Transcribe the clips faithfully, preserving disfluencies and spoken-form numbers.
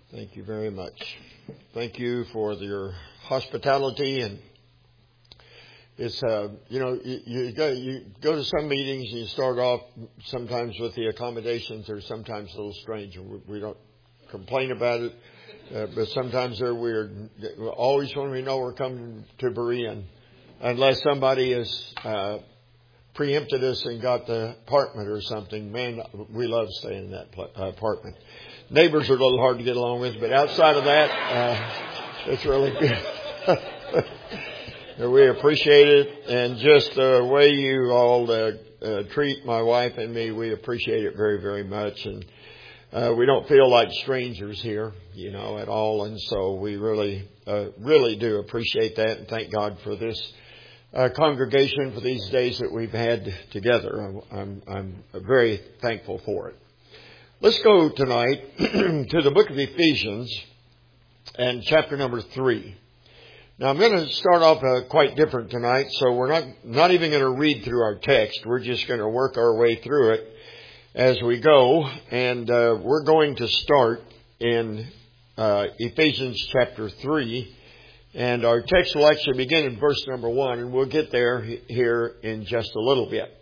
Thank you very much. Thank you for your hospitality. And it's, uh, you know, you, you go you go to some meetings and you start off sometimes with the accommodations are sometimes a little strange. We, we don't complain about it, uh, but sometimes they're weird. Always when we know we're coming to Berean, unless somebody has uh, preempted us and got the apartment or something, man, we love staying in that pl- uh, apartment. Neighbors are a little hard to get along with, but outside of that, uh, it's really good. We appreciate it, and just the way you all uh, uh, treat my wife and me, we appreciate it very, very much. And uh, we don't feel like strangers here, you know, at all. And so we really, uh, really do appreciate that, and thank God for this uh, congregation for these days that we've had together. I'm, I'm very thankful for it. Let's go tonight to the book of Ephesians and chapter number three. Now I'm going to start off uh, quite different tonight, so we're not not even going to read through our text. We're just going to work our way through it as we go, and uh, we're going to start in uh, Ephesians chapter three, and our text will actually begin in verse number one, and we'll get there here in just a little bit.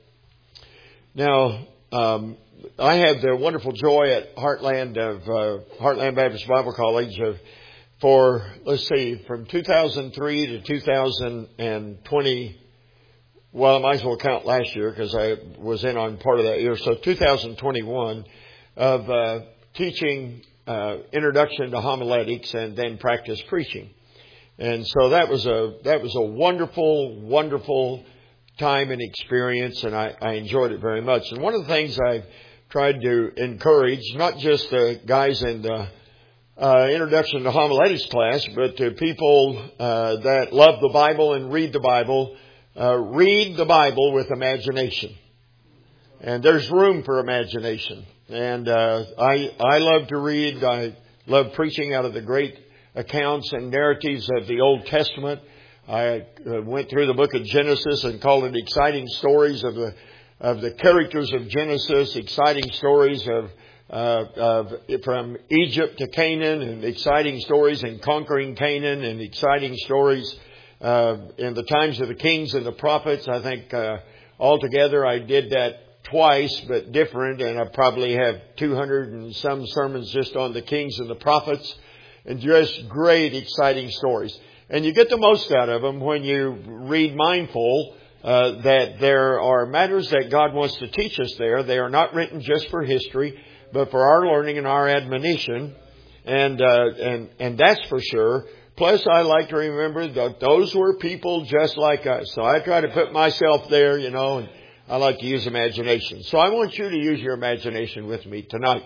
Now, um, I had the wonderful joy at Heartland of uh, Heartland Baptist Bible College of, for, let's see, from two thousand three to two thousand twenty. Well, I might as well count last year because I was in on part of that year. So two thousand twenty-one of uh, teaching uh, introduction to homiletics and then practice preaching. And so that was a that was a wonderful, wonderful time and experience, and I, I enjoyed it very much. And one of the things I've tried to encourage, not just the guys in the uh, introduction to homiletics class, but to people uh, that love the Bible and read the Bible, uh, read the Bible with imagination. And there's room for imagination. And uh, I I love to read. I love preaching out of the great accounts and narratives of the Old Testament. I uh, went through the book of Genesis and called it exciting stories of the of the characters of Genesis, exciting stories of, uh, of from Egypt to Canaan, and exciting stories in conquering Canaan, and exciting stories uh, in the times of the kings and the prophets. I think uh, altogether I did that twice, but different, and I probably have two hundred and some sermons just on the kings and the prophets, and just great, exciting stories. And you get the most out of them when you read mindful uh, that there are matters that God wants to teach us there. They are not written just for history, but for our learning and our admonition. And uh, and and that's for sure. Plus, I like to remember that those were people just like us. So I try to put myself there, you know, and I like to use imagination. So I want you to use your imagination with me tonight.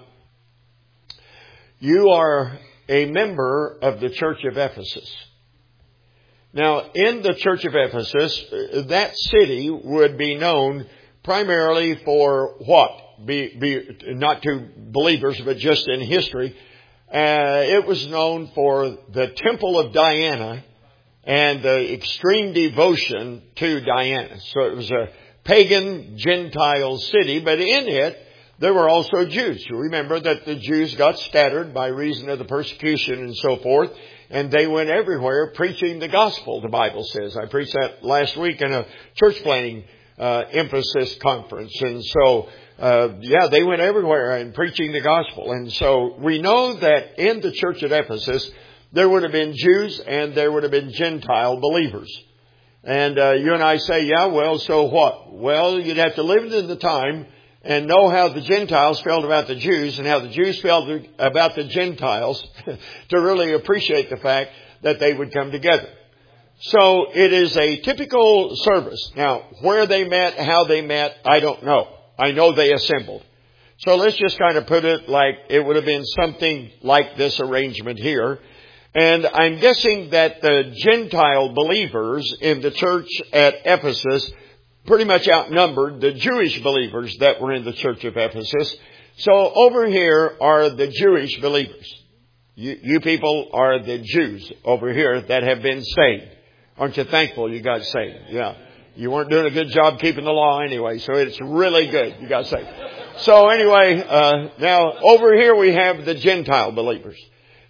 You are a member of the Church of Ephesus. Now, in the Church of Ephesus, that city would be known primarily for what? Be, be, not to believers, but just in history. Uh, it was known for the Temple of Diana and the extreme devotion to Diana. So it was a pagan Gentile city, but in it, there were also Jews. You remember that the Jews got scattered by reason of the persecution and so forth. And they went everywhere preaching the gospel, the Bible says. I preached that last week in a church planting uh, emphasis conference. And so, uh, yeah, they went everywhere and preaching the gospel. And so we know that in the church at Ephesus, there would have been Jews and there would have been Gentile believers. And uh, you and I say, yeah, well, so what? Well, you'd have to live in the time and know how the Gentiles felt about the Jews and how the Jews felt about the Gentiles to really appreciate the fact that they would come together. So it is a typical service. Now, where they met, how they met, I don't know. I know they assembled. So let's just kind of put it like it would have been something like this arrangement here. And I'm guessing that the Gentile believers in the church at Ephesus pretty much outnumbered the Jewish believers that were in the church of Ephesus. So over here are the Jewish believers. You, you people are the Jews over here that have been saved. Aren't you thankful you got saved? Yeah. You weren't doing a good job keeping the law anyway, so it's really good you got saved. So anyway, uh, now over here we have the Gentile believers.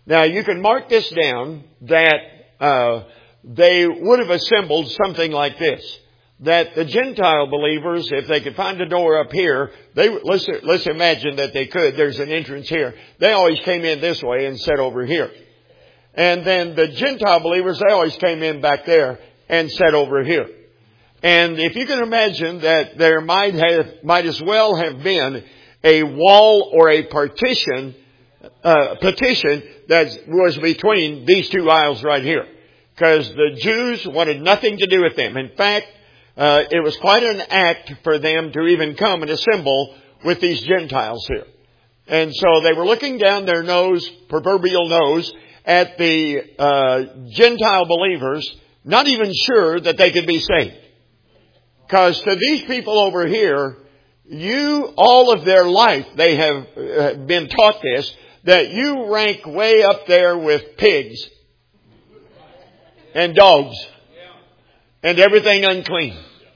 Now you can mark this down that uh, they would have assembled something like this. That the Gentile believers, if they could find a door up here, they let's, let's imagine that they could. There's an entrance here. They always came in this way and sat over here. And then the Gentile believers, they always came in back there and sat over here. And if you can imagine that there might have, might as well have been a wall or a partition, uh, petition that was between these two aisles right here. Because the Jews wanted nothing to do with them. In fact, uh, it was quite an act for them to even come and assemble with these Gentiles here. And so they were looking down their nose, proverbial nose, at the uh, Gentile believers, not even sure that they could be saved. Because to these people over here, you, all of their life, they have uh, been taught this, that you rank way up there with pigs and dogs and everything unclean.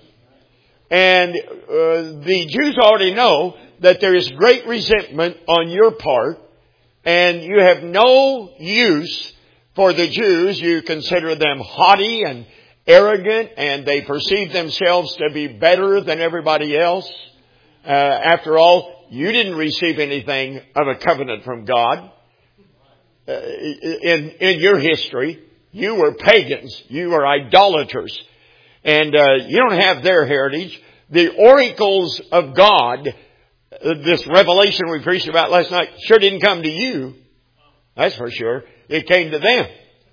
And uh, the Jews already know that there is great resentment on your part, and you have no use for the Jews. You consider them haughty and arrogant, and they perceive themselves to be better than everybody else. Uh, after all, you didn't receive anything of a covenant from God. Uh, in, in your history, you were pagans. You were idolaters. And uh, you don't have their heritage. The oracles of God, uh, this revelation we preached about last night, sure didn't come to you. That's for sure. It came to them.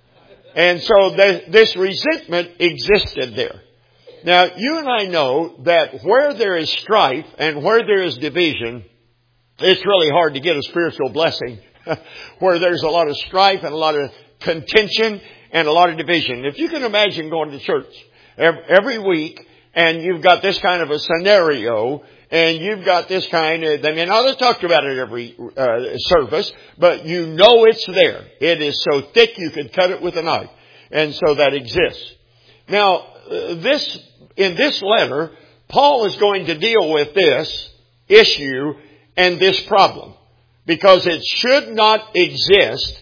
And so the, this resentment existed there. Now, you and I know that where there is strife and where there is division, it's really hard to get a spiritual blessing. Where there's a lot of strife and a lot of contention and a lot of division. If you can imagine going to church every week and you've got this kind of a scenario and you've got this kind of, I mean, now they talked about it every uh, service, but you know it's there. It is so thick you could cut it with a knife. And so that exists. Now, uh, this, in this letter, Paul is going to deal with this issue and this problem. Because it should not exist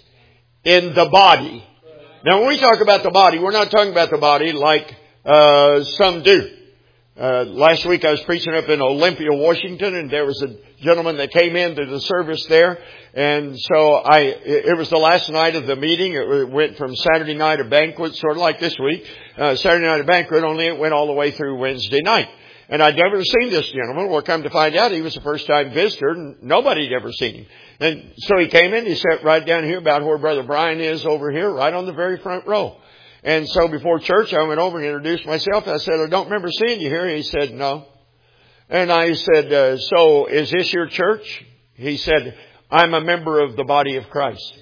in the body. Now, when we talk about the body, we're not talking about the body like uh, some do. Uh, last week I was preaching up in Olympia, Washington, and there was a gentleman that came into the service there. And so I, it was the last night of the meeting. It went from Saturday night of banquet, sort of like this week. Uh, Saturday night of banquet, only it went all the way through Wednesday night. And I'd never seen this gentleman. Well, come to find out, he was a first-time visitor, and nobody had ever seen him. And so he came in, he sat right down here about where Brother Brian is over here, right on the very front row. And so before church, I went over and introduced myself. I said, I don't remember seeing you here. He said, no. And I said, uh, so is this your church? He said, I'm a member of the body of Christ.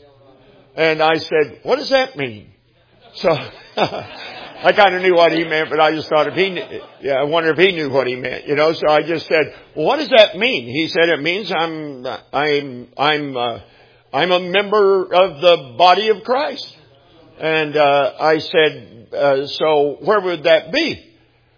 And I said, what does that mean? So I kind of knew what he meant, but I just thought if he knew, yeah, I wonder if he knew what he meant, you know. So I just said, well, what does that mean? He said, it means I'm, I'm, I'm, uh, I'm a member of the body of Christ. And, uh, I said, uh, so where would that be?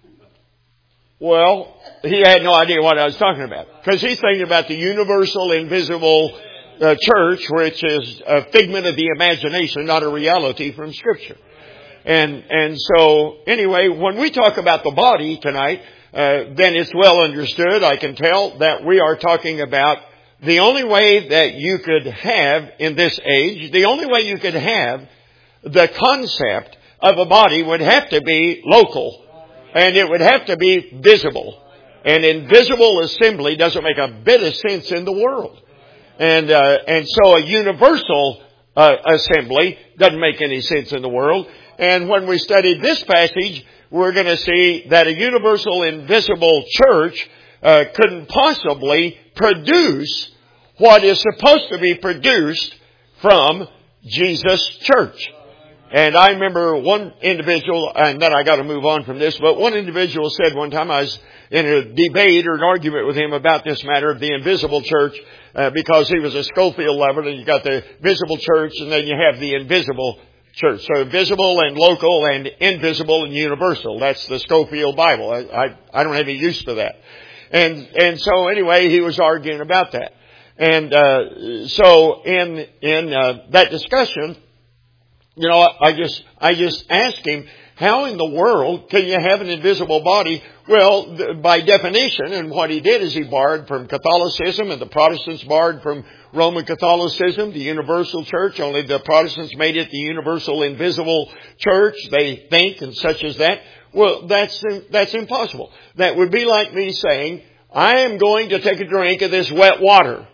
Well, he had no idea what I was talking about because he's thinking about the universal, invisible, uh, church, which is a figment of the imagination, not a reality from Scripture. And, and so anyway, when we talk about the body tonight, uh, then it's well understood, I can tell, that we are talking about the only way that you could have in this age, the only way you could have the concept of a body would have to be local. And it would have to be visible. And invisible assembly doesn't make a bit of sense in the world. And, uh, and so a universal, uh, assembly doesn't make any sense in the world. And when we study this passage, we're going to see that a universal invisible church uh, couldn't possibly produce what is supposed to be produced from Jesus' church. And I remember one individual, and then I got to move on from this, but one individual said one time, I was in a debate or an argument with him about this matter of the invisible church, uh, because he was a Schofield lover, and you got the visible church, and then you have the invisible church. So visible and local and invisible and universal. That's the Schofield Bible. I, I, I don't have any use for that. And, and so anyway, he was arguing about that. And uh, so in in uh, that discussion, you know, I just I just asked him, how in the world can you have an invisible body? Well, th- by definition, and what he did is he borrowed from Catholicism, and the Protestants borrowed from Roman Catholicism, the universal church. Only the Protestants made it the universal invisible church, they think, and such as that. Well, that's that's impossible. That would be like me saying, I am going to take a drink of this wet water.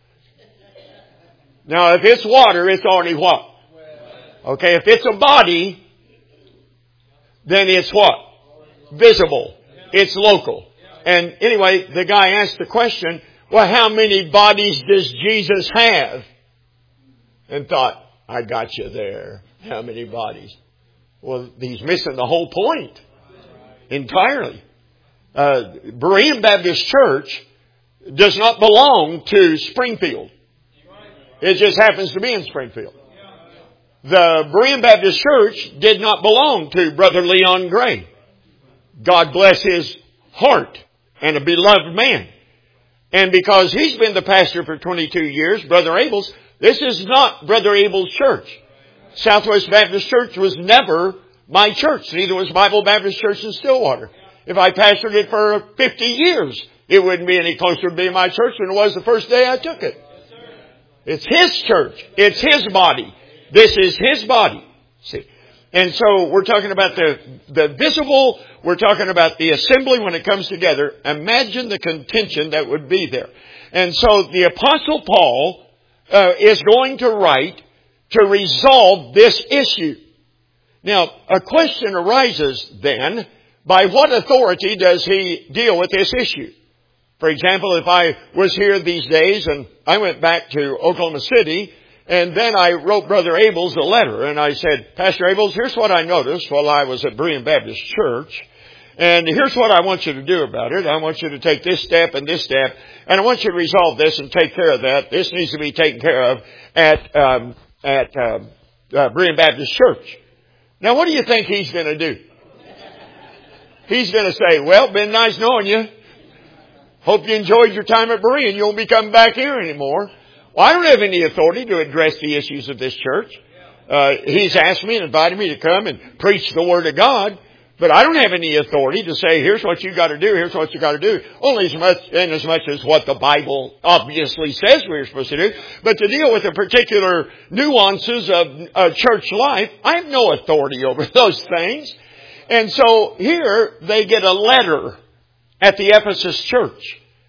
Now, if it's water, it's already what? Okay, if it's a body, then it's what? Visible. It's local. And anyway, the guy asked the question, well, how many bodies does Jesus have? And thought, I got you there. How many bodies? Well, he's missing the whole point entirely. Uh, Berean Baptist Church does not belong to Springfield. It just happens to be in Springfield. The Berean Baptist Church did not belong to Brother Leon Gray. God bless his heart, and a beloved man. And because he's been the pastor for twenty-two years, Brother Abel's, this is not Brother Abel's church. Southwest Baptist Church was never my church. Neither was Bible Baptist Church in Stillwater. If I pastored it for fifty years, it wouldn't be any closer to being my church than it was the first day I took it. It's his church. It's his body. This is his body. See? And so we're talking about the, the visible. We're talking about the assembly when it comes together. Imagine the contention that would be there. And so the Apostle Paul uh, is going to write to resolve this issue. Now, a question arises then, by what authority does he deal with this issue? For example, if I was here these days and I went back to Oklahoma City, and then I wrote Brother Abels a letter, and I said, Pastor Abels, here's what I noticed while I was at Berean Baptist Church, and here's what I want you to do about it. I want you to take this step and this step, and I want you to resolve this and take care of that. This needs to be taken care of at um, at um, uh, Berean Baptist Church. Now, what do you think he's going to do? He's going to say, well, been nice knowing you. Hope you enjoyed your time at Berean. You won't be coming back here anymore. Well, I don't have any authority to address the issues of this church. Uh, he's asked me and invited me to come and preach the Word of God. But I don't have any authority to say, here's what you got to do, here's what you got to do. Only as much, and as much as what the Bible obviously says we're supposed to do. But to deal with the particular nuances of uh, church life, I have no authority over those things. And so here they get a letter at the Ephesus church.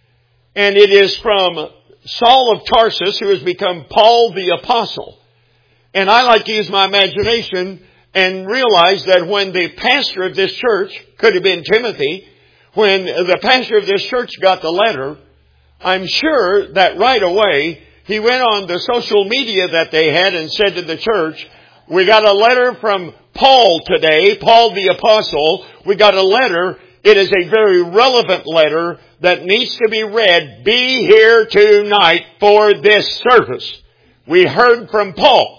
And it is from Saul of Tarsus, who has become Paul the Apostle. And I like to use my imagination and realize that when the pastor of this church, could have been Timothy, when the pastor of this church got the letter, I'm sure that right away he went on the social media that they had and said to the church, we got a letter from Paul today, Paul the Apostle. We got a letter. It is a very relevant letter that needs to be read. Be here tonight for this service. We heard from Paul.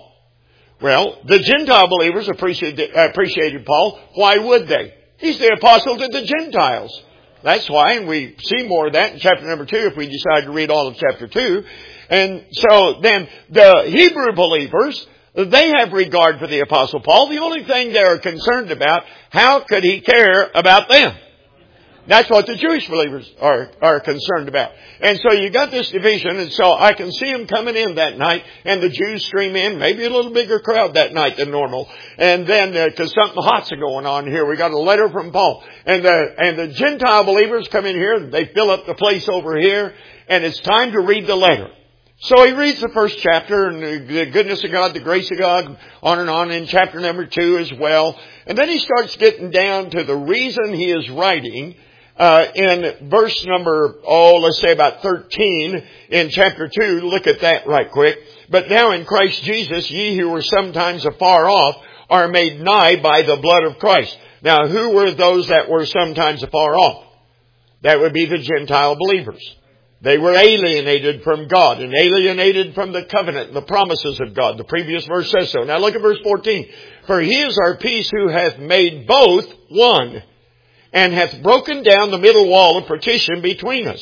Well, the Gentile believers appreciated, appreciated Paul. Why would they? He's the apostle to the Gentiles. That's why, and we see more of that in chapter number two if we decide to read all of chapter two. And so then the Hebrew believers, they have regard for the Apostle Paul. The only thing they're concerned about, how could he care about them? That's what the Jewish believers are, are concerned about. And so you got this division, and so I can see them coming in that night, and the Jews stream in, maybe a little bigger crowd that night than normal. And then, uh, cause something hot's going on here. We got a letter from Paul. And the, and the Gentile believers come in here, they fill up the place over here, and it's time to read the letter. So he reads the first chapter, and the goodness of God, the grace of God, on and on, in chapter number two as well. And then he starts getting down to the reason he is writing. Uh, in verse number, oh, let's say about thirteen in chapter two, look at that right quick. But now in Christ Jesus, ye who were sometimes afar off are made nigh by the blood of Christ. Now, who were those that were sometimes afar off? That would be the Gentile believers. They were alienated from God and alienated from the covenant and the promises of God. The previous verse says so. Now look at verse fourteen. For he is our peace who hath made both one, and hath broken down the middle wall of partition between us,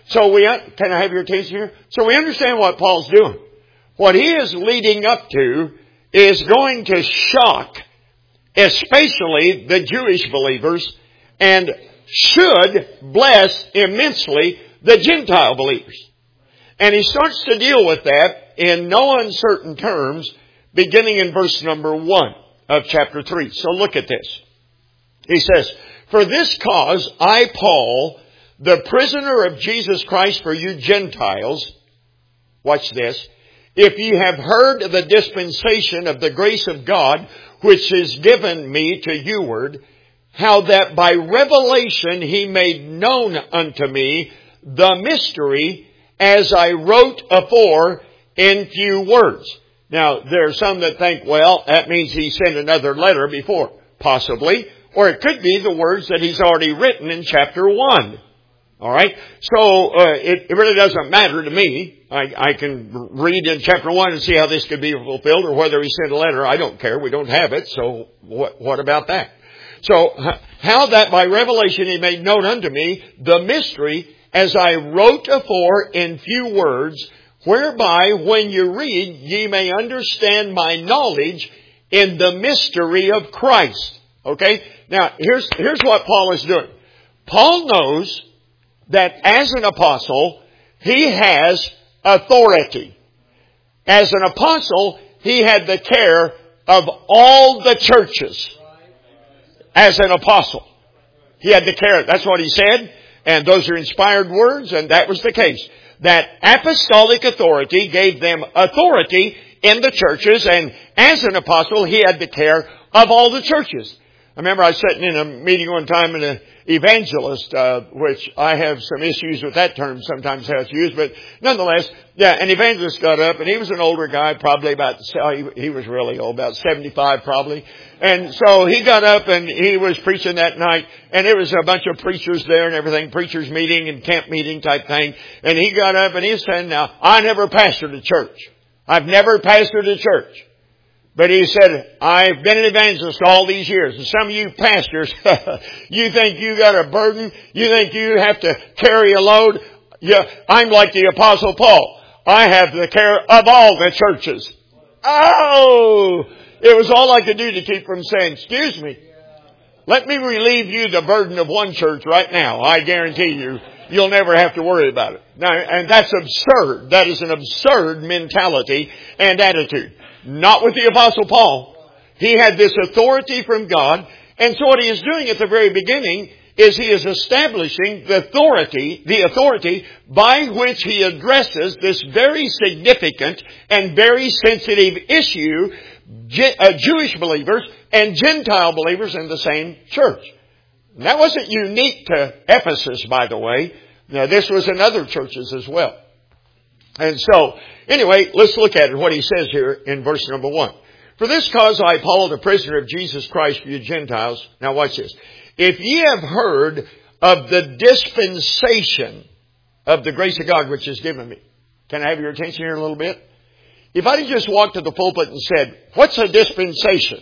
So we, can I have your attention here? So we understand what Paul's doing. What he is leading up to is going to shock, especially the Jewish believers, and should bless immensely the Gentile believers. And he starts to deal with that in no uncertain terms, beginning in verse number one of chapter three. So look at this. He says, "For this cause I, Paul, the prisoner of Jesus Christ for you Gentiles," watch this, "if ye have heard of the dispensation of the grace of God, which is given me to youward, how that by revelation he made known unto me the mystery, as I wrote afore in few words." Now, there are some that think, well, that means he sent another letter before. Possibly. Or it could be the words that he's already written in chapter one. All right? So, uh, it, it really doesn't matter to me. I, I can read in chapter one and see how this could be fulfilled, or whether he sent a letter. I don't care. We don't have it. So, what, what about that? So, how that by revelation he made known unto me the mystery, as I wrote afore in few words, whereby when you read ye may understand my knowledge in the mystery of Christ. Okay? Now, here's, here's what Paul is doing. Paul knows that as an apostle, he has authority. As an apostle, he had the care of all the churches. As an apostle, he had the care. That's what he said. And those are inspired words, and that was the case. That apostolic authority gave them authority in the churches, and as an apostle, he had the care of all the churches. I remember I was sitting in a meeting one time, and an evangelist, uh, which I have some issues with that term sometimes how it's used, but nonetheless, yeah, an evangelist got up, and he was an older guy, probably about, he, he was really old, about seventy-five probably. And so he got up and he was preaching that night, and there was a bunch of preachers there and everything, preachers meeting and camp meeting type thing. And he got up and he said, now, I never pastored a church. I've never pastored a church. But he said, I've been an evangelist all these years. And some of you pastors, you think you got a burden. You think you have to carry a load. Yeah, I'm like the Apostle Paul. I have the care of all the churches. Oh! It was all I could do to keep from saying, excuse me. Let me relieve you the burden of one church right now. I guarantee you, you'll never have to worry about it. Now, and that's absurd. That is an absurd mentality and attitude. Not with the Apostle Paul. He had this authority from God. And so what he is doing at the very beginning is he is establishing the authority, the authority by which he addresses this very significant and very sensitive issue, uh, Jewish believers and Gentile believers in the same church. And that wasn't unique to Ephesus, by the way. Now, this was in other churches as well. And so, anyway, let's look at it, what he says here in verse number one. For this cause I, Paul, the prisoner of Jesus Christ for you Gentiles. Now watch this. If ye have heard of the dispensation of the grace of God which is given me. Can I have your attention here a little bit? If I had just walked to the pulpit and said, what's a dispensation?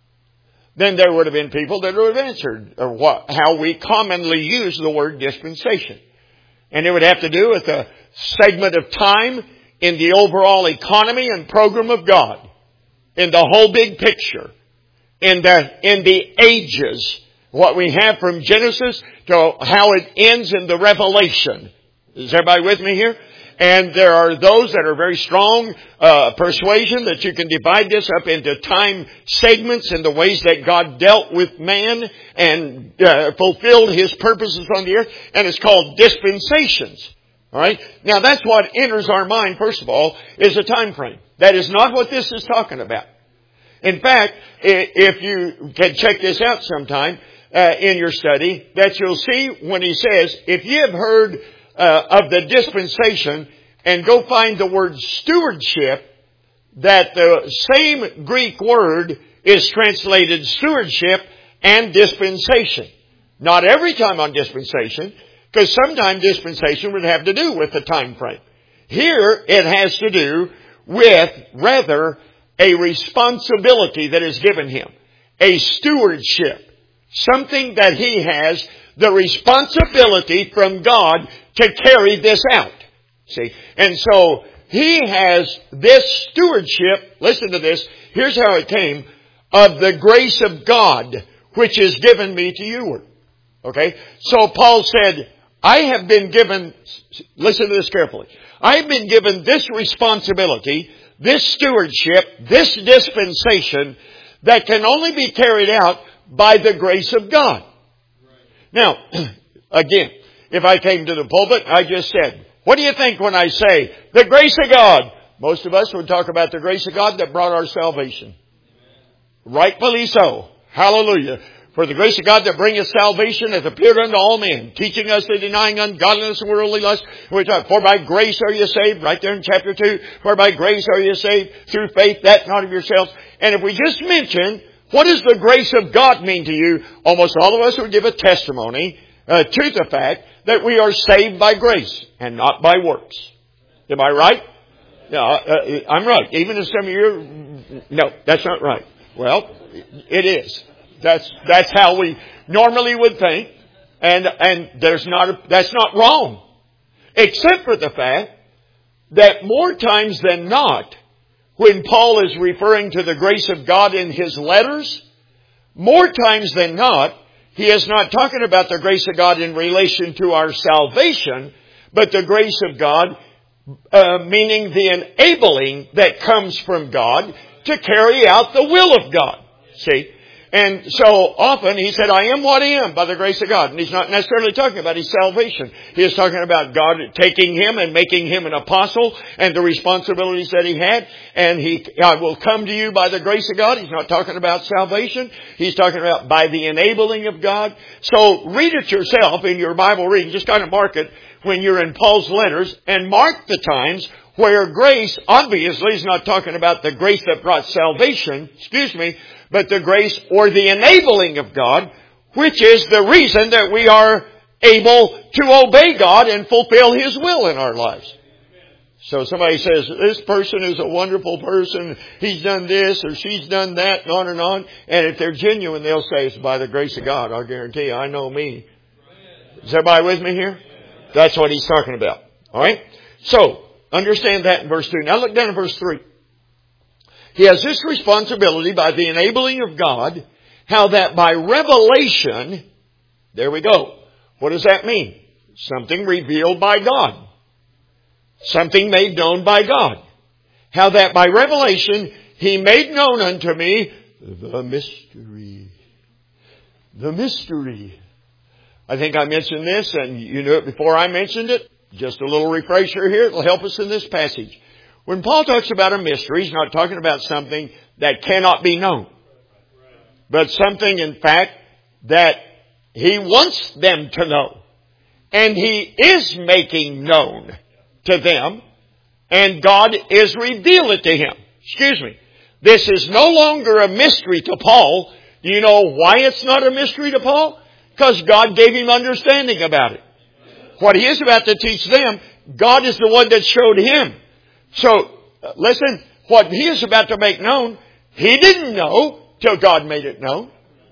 Then there would have been people that would have answered or what, how we commonly use the word dispensation. And it would have to do with a segment of time in the overall economy and program of God. In the whole big picture. In the, in the ages. What we have from Genesis to how it ends in the Revelation. Is everybody with me here? And there are those that are very strong uh, persuasion that you can divide this up into time segments in the ways that God dealt with man and uh, fulfilled His purposes on the earth. And it's called dispensations. All right. Now that's what enters our mind, first of all, is a time frame. That is not what this is talking about. In fact, if you can check this out sometime uh, in your study, that you'll see when he says, if you have heard uh, of the dispensation, and go find the word stewardship, that the same Greek word is translated stewardship and dispensation. Not every time on dispensation, because sometimes dispensation would have to do with the time frame. Here it has to do with, rather, a responsibility that is given him. A stewardship. Something that he has the responsibility from God to carry this out. See? And so he has this stewardship, listen to this, here's how it came, of the grace of God, which is given me to you. Okay? So Paul said, I have been given, listen to this carefully, I have been given this responsibility, this stewardship, this dispensation that can only be carried out by the grace of God. Now, again, if I came to the pulpit, I just said, what do you think when I say the grace of God? Most of us would talk about the grace of God that brought our salvation. Rightfully so. Hallelujah. For the grace of God that bringeth salvation hath appeared unto all men, teaching us that denying ungodliness and worldly lust, which for by grace are you saved, right there in chapter two, for by grace are you saved through faith, that not of yourselves. And if we just mention, what does the grace of God mean to you? Almost all of us would give a testimony uh, to the fact that we are saved by grace and not by works. Am I right? No, uh, I'm right. Even if some of you, no, that's not right. Well, it is. That's, that's how we normally would think. And, and there's not, a, that's not wrong. Except for the fact that more times than not, when Paul is referring to the grace of God in his letters, more times than not, he is not talking about the grace of God in relation to our salvation, but the grace of God, uh, meaning the enabling that comes from God to carry out the will of God. See? And so often he said, I am what I am by the grace of God. And he's not necessarily talking about his salvation. He is talking about God taking him and making him an apostle and the responsibilities that he had. And he, I will come to you by the grace of God. He's not talking about salvation. He's talking about by the enabling of God. So read it yourself in your Bible reading. Just kind of mark it when you're in Paul's letters and mark the times where grace obviously is not talking about the grace that brought salvation, excuse me, but the grace or the enabling of God, which is the reason that we are able to obey God and fulfill His will in our lives. So somebody says, this person is a wonderful person, he's done this or she's done that, and on and on. And if they're genuine, they'll say it's by the grace of God. I'll guarantee you, I know me. Is everybody with me here? That's what he's talking about. Alright? So, understand that in verse two. Now look down at verse three. He has this responsibility by the enabling of God, how that by revelation, there we go. What does that mean? Something revealed by God. Something made known by God. How that by revelation, He made known unto me the mystery. The mystery. I think I mentioned this, and you knew it before I mentioned it. Just a little refresher here. It'll help us in this passage. When Paul talks about a mystery, he's not talking about something that cannot be known. But something, in fact, that he wants them to know. And he is making known to them. And God is revealed it to him. Excuse me. This is no longer a mystery to Paul. Do you know why it's not a mystery to Paul? Because God gave him understanding about it. What he is about to teach them, God is the one that showed him. So, listen, what he is about to make known, he didn't know till God made it known.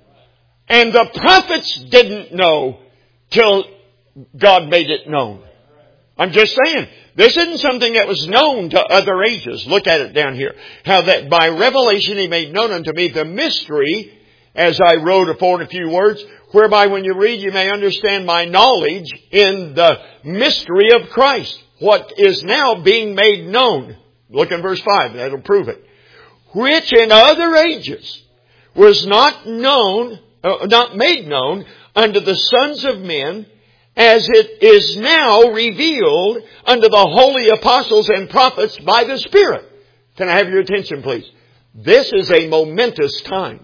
And the prophets didn't know till God made it known. I'm just saying, this isn't something that was known to other ages. Look at it down here. How that by revelation he made known unto me the mystery, as I wrote afore in a few words, whereby when you read you may understand my knowledge in the mystery of Christ. What is now being made known. Look in verse five, that'll prove it. Which in other ages was not known, uh, not made known unto the sons of men, as it is now revealed unto the holy apostles and prophets by the Spirit. Can I have your attention, please? This is a momentous time.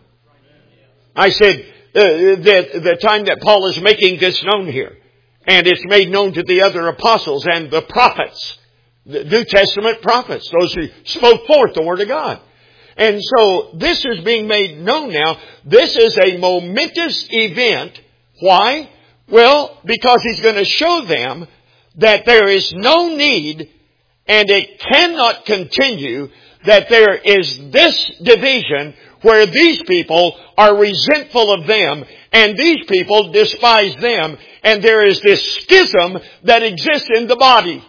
I said, uh, the, the time that Paul is making this known here. And it's made known to the other apostles and the prophets. The New Testament prophets. Those who spoke forth the Word of God. And so this is being made known now. This is a momentous event. Why? Well, because he's going to show them that there is no need and it cannot continue that there is this division where these people are resentful of them and these people despise them, and there is this schism that exists in the body.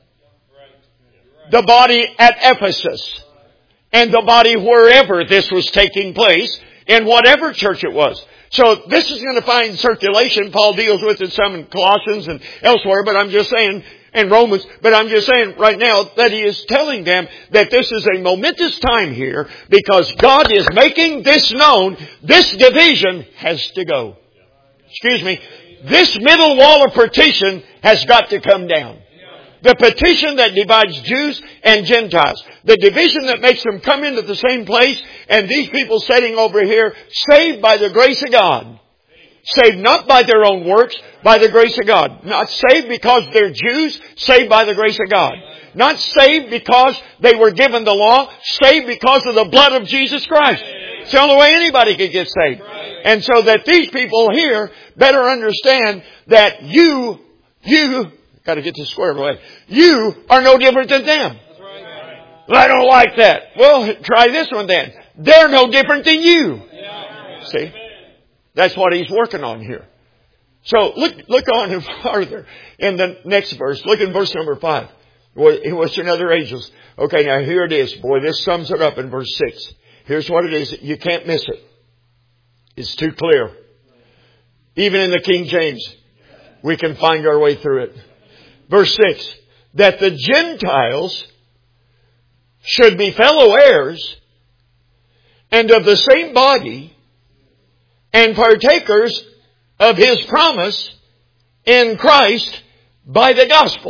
The body at Ephesus and the body wherever this was taking place, in whatever church it was. So this is going to find circulation. Paul deals with it some in Colossians and elsewhere, but I'm just saying, and Romans, but I'm just saying right now that he is telling them that this is a momentous time here because God is making this known. This division has to go. Excuse me. This middle wall of partition has got to come down. The partition that divides Jews and Gentiles. The division that makes them come into the same place, and these people sitting over here, saved by the grace of God. Saved not by their own works, by the grace of God. Not saved because they're Jews, saved by the grace of God. Not saved because they were given the law, saved because of the blood of Jesus Christ. It's the only way anybody could get saved. And so that these people here better understand that you, you, got to get this squared away. You are no different than them. Well, I don't like that. Well, try this one then. They're no different than you. See? That's what he's working on here. So look, look on farther in the next verse. Look in verse number five. What's another angels? Okay, now here it is. Boy, this sums it up in verse six. Here's what it is. You can't miss it. It's too clear. Even in the King James, we can find our way through it. Verse six, that the Gentiles should be fellow heirs and of the same body and partakers of His promise in Christ by the gospel.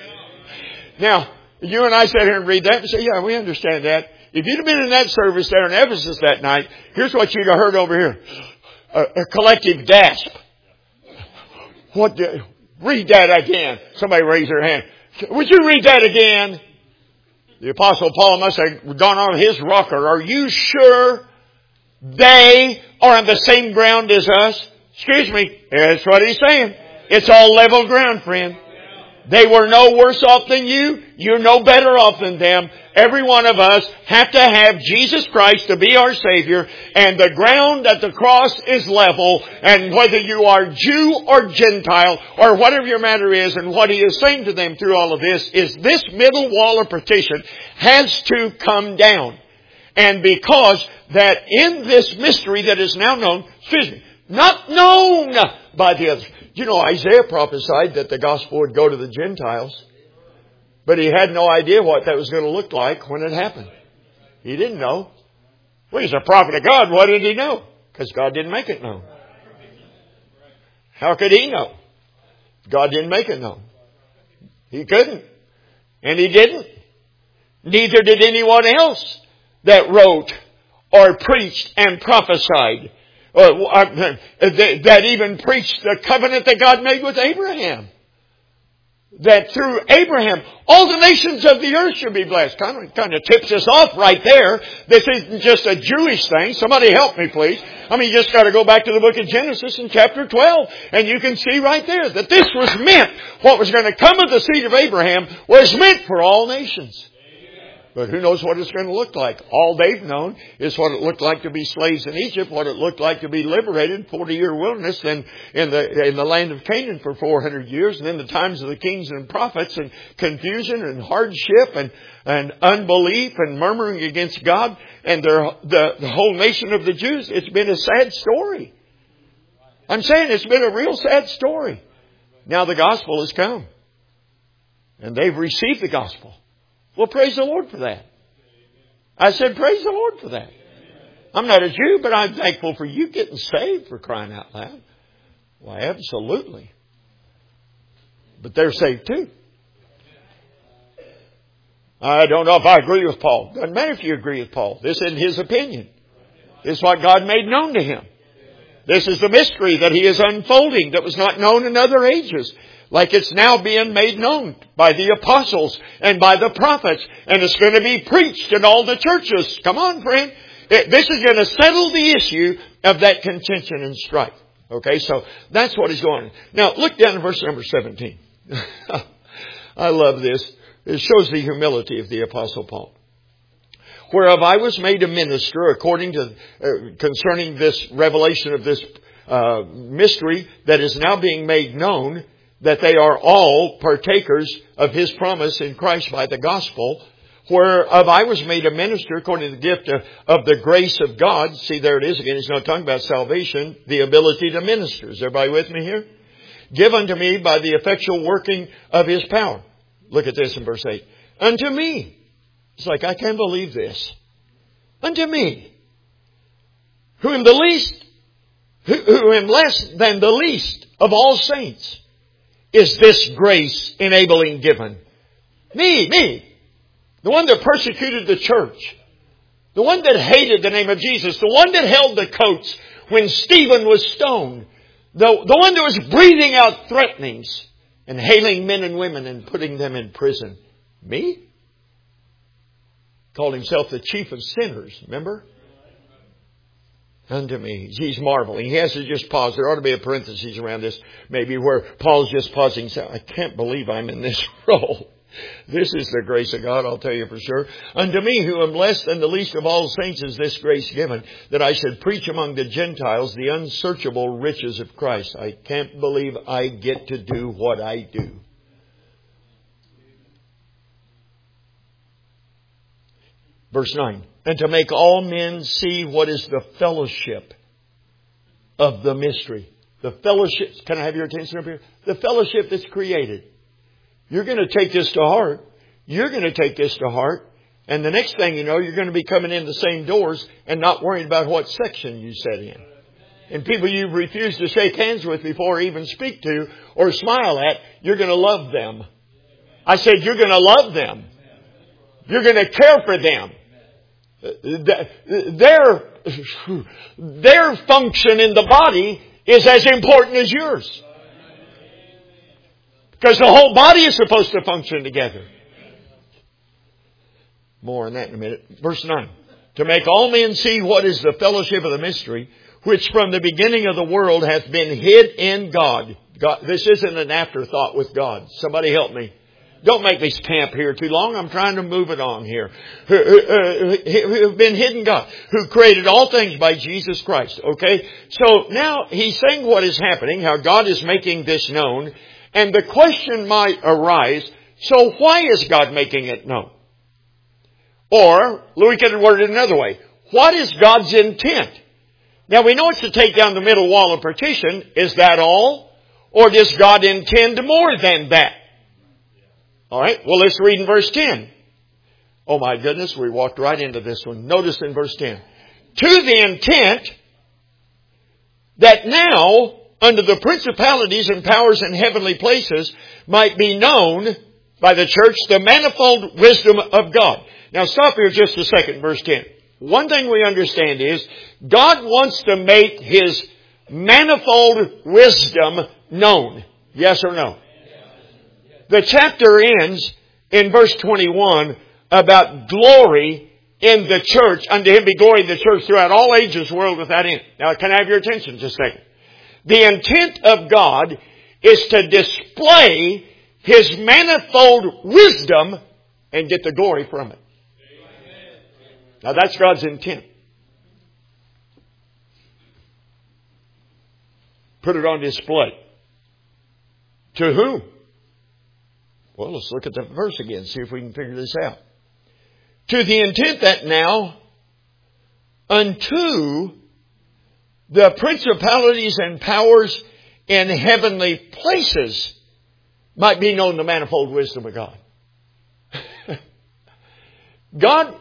Now, you and I sat here and read that and say, yeah, we understand that. If you'd have been in that service there in Ephesus that night, here's what you'd have heard over here. A, a collective gasp. What the... Read that again. Somebody raise their hand. Would you read that again? The Apostle Paul must have gone on his rocker. Are you sure they are on the same ground as us? Excuse me. That's what he's saying. It's all level ground, friend. They were no worse off than you. You're no better off than them. Every one of us have to have Jesus Christ to be our Savior. And the ground at the cross is level. And whether you are Jew or Gentile or whatever your matter is, and what he is saying to them through all of this is this middle wall of partition has to come down. And because that in this mystery that is now known, excuse me, not known by the others. You know, Isaiah prophesied that the gospel would go to the Gentiles. But he had no idea what that was going to look like when it happened. He didn't know. Well, he's a prophet of God. What did he know? Because God didn't make it known. How could he know? God didn't make it known. He couldn't. And he didn't. Neither did anyone else that wrote or preached and prophesied. Or, that even preached the covenant that God made with Abraham. That through Abraham, all the nations of the earth should be blessed. Kind of, kind of tips us off right there. This isn't just a Jewish thing. Somebody help me, please. I mean, you just got to go back to the book of Genesis in chapter twelve. And you can see right there that this was meant, what was going to come of the seed of Abraham was meant for all nations. But who knows what it's going to look like. All they've known is what it looked like to be slaves in Egypt, what it looked like to be liberated, forty-year wilderness, then in the in the land of Canaan for four hundred years, and then the times of the kings and prophets, and confusion and hardship and, and unbelief and murmuring against God, and their, the, the whole nation of the Jews. It's been a sad story. I'm saying it's been a real sad story. Now the gospel has come. And they've received the gospel. Well, praise the Lord for that. I said, praise the Lord for that. I'm not a Jew, but I'm thankful for you getting saved, for crying out loud. Why, absolutely. But they're saved too. I don't know if I agree with Paul. Doesn't matter if you agree with Paul. This isn't his opinion. This is what God made known to him. This is the mystery that he is unfolding that was not known in other ages. Like it's now being made known by the apostles and by the prophets. And it's going to be preached in all the churches. Come on, friend. It, this is going to settle the issue of that contention and strife. Okay, so that's what is going on. Now, look down in verse number seventeen. I love this. It shows the humility of the Apostle Paul. whereof I was made a minister according to, uh, concerning this revelation of this uh, mystery that is now being made known, that they are all partakers of His promise in Christ by the gospel, whereof I was made a minister according to the gift of, of the grace of God. See, there it is again. He's not talking about salvation, the ability to minister. Is everybody with me here? Give unto me by the effectual working of His power. Look at this in verse eight. Unto me. It's like, I can't believe this. Unto me, who am the least, who, who am less than the least of all saints, is this grace enabling given. Me, me. The one that persecuted the church. The one that hated the name of Jesus. The one that held the coats when Stephen was stoned. The, the one that was breathing out threatenings and hailing men and women and putting them in prison. Me? Called Himself the chief of sinners. Remember? Unto me. He's marveling. He has to just pause. There ought to be a parenthesis around this, maybe, where Paul's just pausing. Saying, I can't believe I'm in this role. This is the grace of God, I'll tell you for sure. Unto me, who am less than the least of all saints, is this grace given, that I should preach among the Gentiles the unsearchable riches of Christ. I can't believe I get to do what I do. Verse nine. And to make all men see what is the fellowship of the mystery. The fellowship, can I have your attention up here? The fellowship that's created. You're going to take this to heart. You're going to take this to heart. And the next thing you know, you're going to be coming in the same doors and not worrying about what section you sat in. And people you've refused to shake hands with before or even speak to or smile at, you're going to love them. I said, you're going to love them. You're going to care for them. Their, their function in the body is as important as yours. Because the whole body is supposed to function together. More on that in a minute. Verse nine. To make all men see what is the fellowship of the mystery, which from the beginning of the world hath been hid in God. God, this isn't an afterthought with God. Somebody help me. Don't make me camp here too long. I'm trying to move it on here. Who, uh, who have been hidden God. Who created all things by Jesus Christ. Okay? So now He's saying what is happening. How God is making this known. And the question might arise, so why is God making it known? Or, we can word it another way. What is God's intent? Now we know it's to take down the middle wall of partition. Is that all? Or does God intend more than that? Alright, well let's read in verse ten. Oh my goodness, we walked right into this one. Notice in verse ten. To the intent that now, under the principalities and powers in heavenly places, might be known by the church the manifold wisdom of God. Now stop here just a second, verse ten. One thing we understand is, God wants to make His manifold wisdom known. Yes or no? The chapter ends in verse twenty-one about glory in the church. Unto Him be glory in the church throughout all ages, world without end. Now can I have your attention just a second? The intent of God is to display His manifold wisdom and get the glory from it. Now that's God's intent. Put it on display. To whom? Well, let's look at the verse again, see if we can figure this out. To the intent that now, unto the principalities and powers in heavenly places might be known the manifold wisdom of God. God,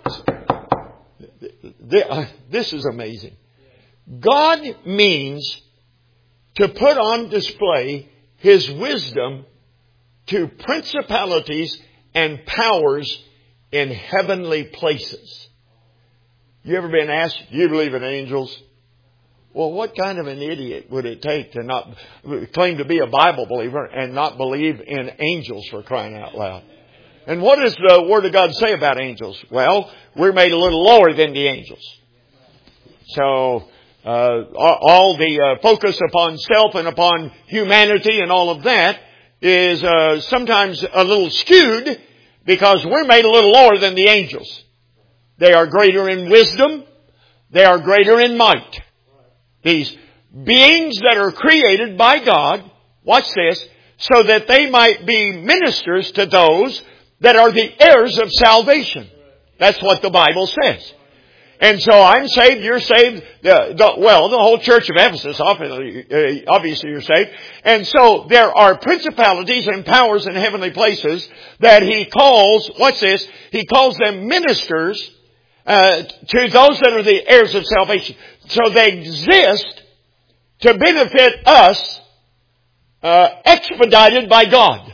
this is amazing. God means to put on display His wisdom to principalities and powers in heavenly places. You ever been asked, do you believe in angels? Well, what kind of an idiot would it take to not claim to be a Bible believer and not believe in angels, for crying out loud? And what does the Word of God say about angels? Well, we're made a little lower than the angels. So, uh, all the uh, focus upon self and upon humanity and all of that is uh, sometimes a little skewed because we're made a little lower than the angels. They are greater in wisdom. They are greater in might. These beings that are created by God, watch this, so that they might be ministers to those that are the heirs of salvation. That's what the Bible says. And so I'm saved, you're saved, the, the, well, the whole church of Ephesus, obviously, obviously you're saved. And so there are principalities and powers in heavenly places that He calls, what's this? He calls them ministers uh, to those that are the heirs of salvation. So they exist to benefit us, uh, expedited by God.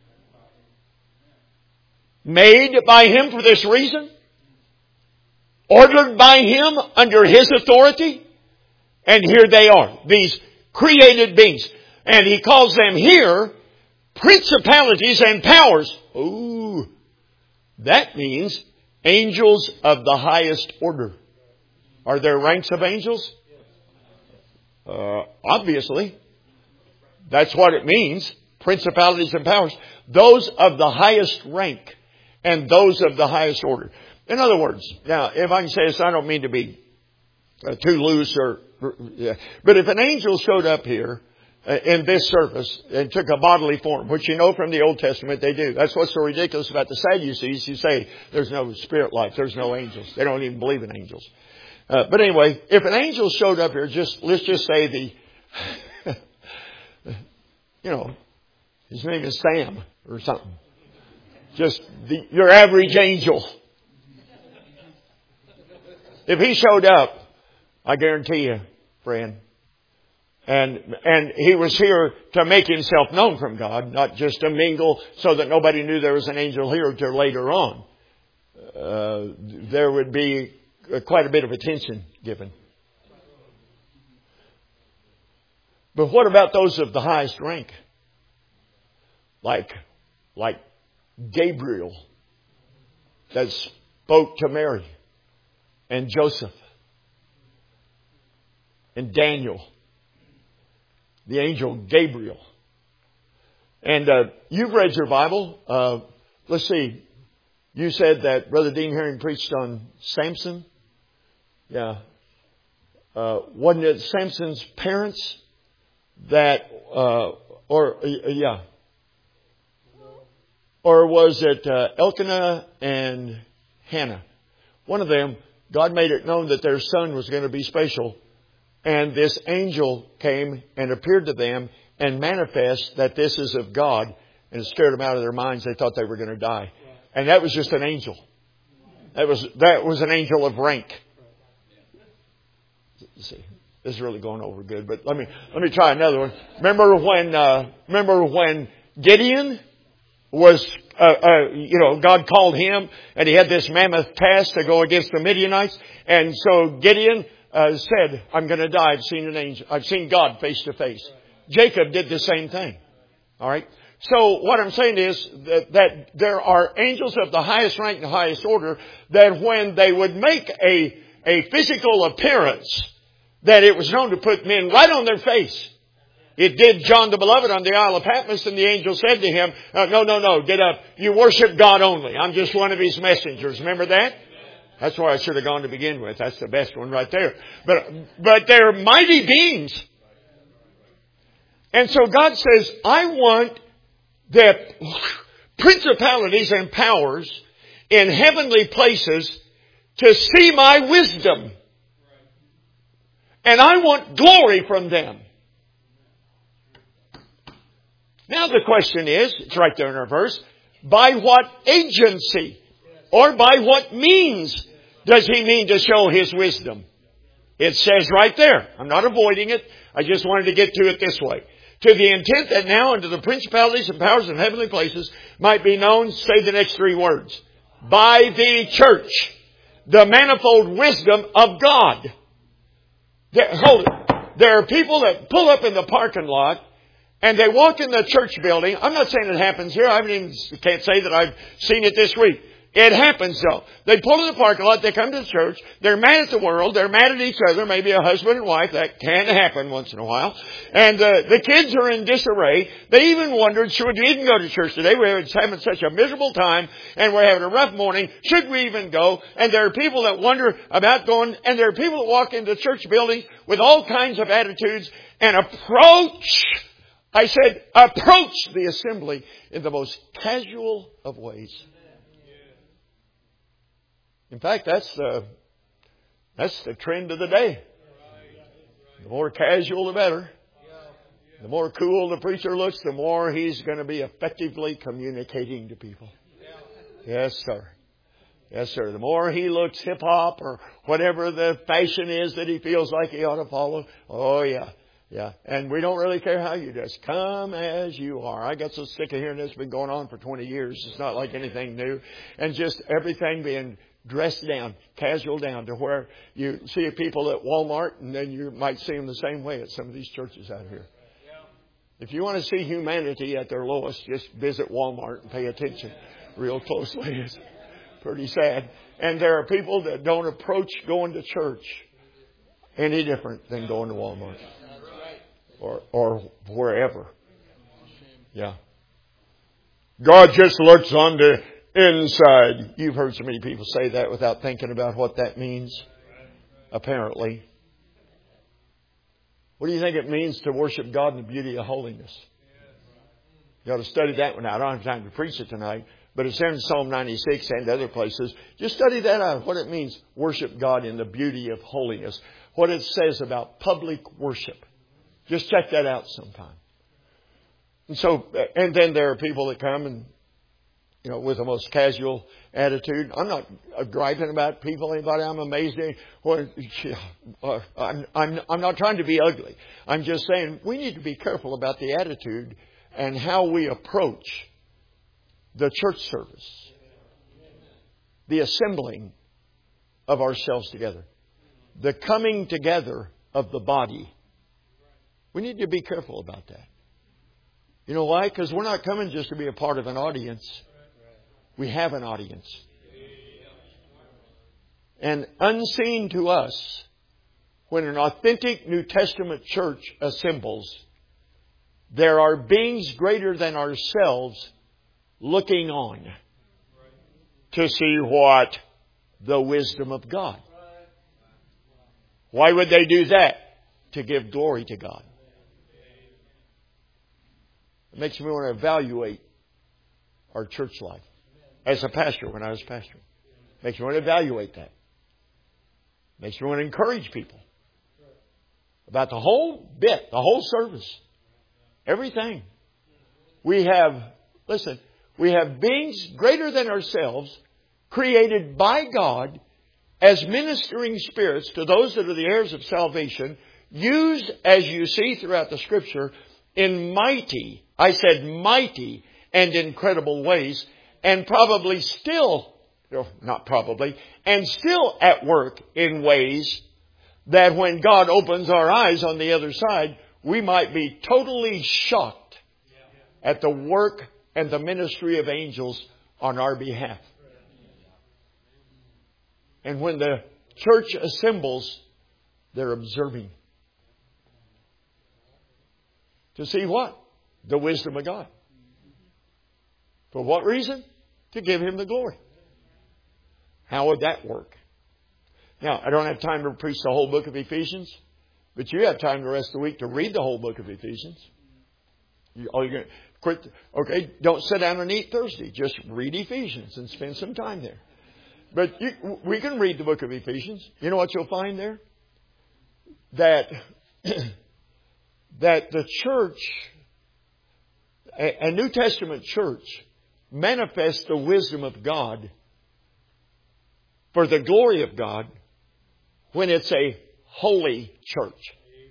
Made by Him for this reason. Ordered by Him under His authority. And here they are. These created beings. And He calls them here principalities and powers. Ooh. That means angels of the highest order. Are there ranks of angels? Uh, obviously. That's what it means. Principalities and powers. Those of the highest rank. And those of the highest order. In other words, now, if I can say this, I don't mean to be uh, too loose or, uh, but if an angel showed up here uh, in this service and took a bodily form, which you know from the Old Testament they do. That's what's so ridiculous about the Sadducees. You say there's no spirit life, there's no angels. They don't even believe in angels. Uh, but anyway, if an angel showed up here, just let's just say the, you know, his name is Sam or something. Just the, your average angel. If he showed up, I guarantee you, friend, and and he was here to make himself known from God, not just to mingle so that nobody knew there was an angel here until later on, uh, there would be quite a bit of attention given. But what about those of the highest rank? Like, like Gabriel that spoke to Mary. And Joseph. And Daniel. The angel Gabriel. And uh, you've read your Bible. Uh, let's see. You said that Brother Dean Herring preached on Samson. Yeah. Uh, wasn't it Samson's parents that, uh, or, uh, yeah. Or was it uh, Elkanah and Hannah? One of them. God made it known that their son was going to be special. And this angel came and appeared to them and manifest that this is of God. And it scared them out of their minds. They thought they were going to die. And that was just an angel. That was, that was an angel of rank. Let's see. This is really going over good. But let me, let me try another one. Remember when, uh, remember when Gideon was, uh, uh, you know, God called him and he had this mammoth task to go against the Midianites. And so Gideon uh, said, I'm going to die. I've seen an angel. I've seen God face to face. Jacob did the same thing. All right. So what I'm saying is that, that there are angels of the highest rank and the highest order that when they would make a, a physical appearance, that it was known to put men right on their face. It did John the Beloved on the Isle of Patmos, and the angel said to him, uh, no, no, no, get up. You worship God only. I'm just one of His messengers. Remember that? That's where I should have gone to begin with. That's the best one right there. But, but they're mighty beings. And so God says, I want the principalities and powers in heavenly places to see my wisdom. And I want glory from them. Now the question is, it's right there in our verse, by what agency or by what means does He mean to show His wisdom? It says right there. I'm not avoiding it. I just wanted to get to it this way. To the intent that now unto the principalities and powers in heavenly places might be known, say the next three words, by the church, the manifold wisdom of God. There, hold it. There are people that pull up in the parking lot and they walk in the church building. I'm not saying it happens here. I haven't even, can't say that I've seen it this week. It happens though. They pull in the parking lot, they come to the church, they're mad at the world, they're mad at each other, maybe a husband and wife, that can happen once in a while. And uh, the kids are in disarray. They even wondered, should we even go to church today? We're having such a miserable time and we're having a rough morning. Should we even go? And there are people that wonder about going, and there are people that walk into church buildings with all kinds of attitudes and approach, I said, approach the assembly in the most casual of ways. In fact, that's the, that's the trend of the day. The more casual, the better. The more cool the preacher looks, the more he's going to be effectively communicating to people. Yes, sir. Yes, sir. The more he looks hip-hop or whatever the fashion is that he feels like he ought to follow. Oh, yeah. Yeah. And we don't really care how you dress. Come as you are. I got so sick of hearing this. It's been going on for twenty years. It's not like anything new. And just everything being dressed down, casual down to where you see people at Walmart and then you might see them the same way at some of these churches out here. If you want to see humanity at their lowest, just visit Walmart and pay attention real closely. It's pretty sad. And there are people that don't approach going to church any different than going to Walmart or, or wherever. Yeah. God just looks on the inside. You've heard so many people say that without thinking about what that means, apparently. What do you think it means to worship God in the beauty of holiness? You ought to study that one out. I don't have time to preach it tonight, but it's there in Psalm ninety-six and other places. Just study that out, what it means, worship God in the beauty of holiness. What it says about public worship. Just check that out sometime. And so, and then there are people that come and, you know, with the most casual attitude. I'm not griping about people, anybody. I'm amazed at. Well, I'm, I'm, I'm not trying to be ugly. I'm just saying we need to be careful about the attitude and how we approach the church service, the assembling of ourselves together, the coming together of the body. We need to be careful about that. You know why? Because we're not coming just to be a part of an audience. We have an audience. And unseen to us, when an authentic New Testament church assembles, there are beings greater than ourselves looking on to see what? The wisdom of God. Why would they do that? To give glory to God. It makes me want to evaluate our church life. As a pastor, when I was pastoring. Makes me want to evaluate that. Makes me want to encourage people. About the whole bit, the whole service. Everything. We have, listen, we have beings greater than ourselves, created by God as ministering spirits to those that are the heirs of salvation, used, as you see throughout the Scripture, in mighty, I said mighty and incredible ways. And probably still, not probably, and still at work in ways that when God opens our eyes on the other side, we might be totally shocked at the work and the ministry of angels on our behalf. And when the church assembles, they're observing. To see what? The wisdom of God. For what reason? To give Him the glory. How would that work? Now, I don't have time to preach the whole book of Ephesians, but you have time the rest of the week to read the whole book of Ephesians. You, all you're going to quit. Okay, don't sit down and eat Thursday. Just read Ephesians and spend some time there. But you, we can read the book of Ephesians. You know what you'll find there? That that the church, a, a New Testament church, manifests the wisdom of God for the glory of God when it's a holy church.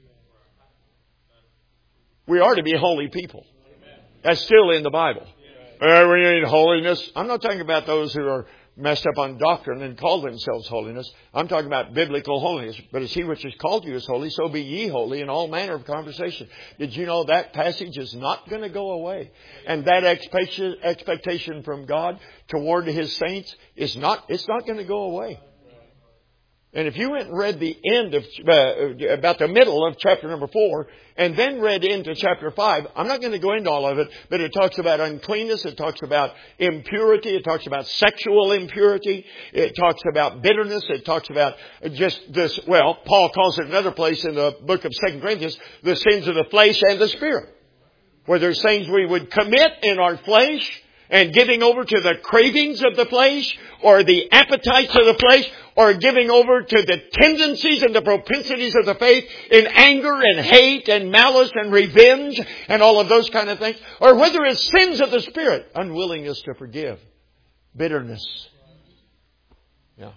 We are to be holy people. That's still in the Bible. Uh, we need holiness. I'm not talking about those who are messed up on doctrine and call themselves holiness. I'm talking about biblical holiness. But as He which has called you is holy, so be ye holy in all manner of conversation. Did you know that passage is not going to go away? And that expectation, expectation from God toward His saints is not, it's not going to go away. And if you went and read the end of, uh, about the middle of chapter number four, and then read into chapter five, I'm not going to go into all of it, but it talks about uncleanness, it talks about impurity, it talks about sexual impurity, it talks about bitterness, it talks about just this, well, Paul calls it another place in the book of Second Corinthians, the sins of the flesh and the spirit. Where there's things we would commit in our flesh, and giving over to the cravings of the flesh, or the appetites of the flesh, or giving over to the tendencies and the propensities of the faith in anger and hate and malice and revenge and all of those kind of things. Or whether it's sins of the Spirit, unwillingness to forgive, bitterness. Yeah.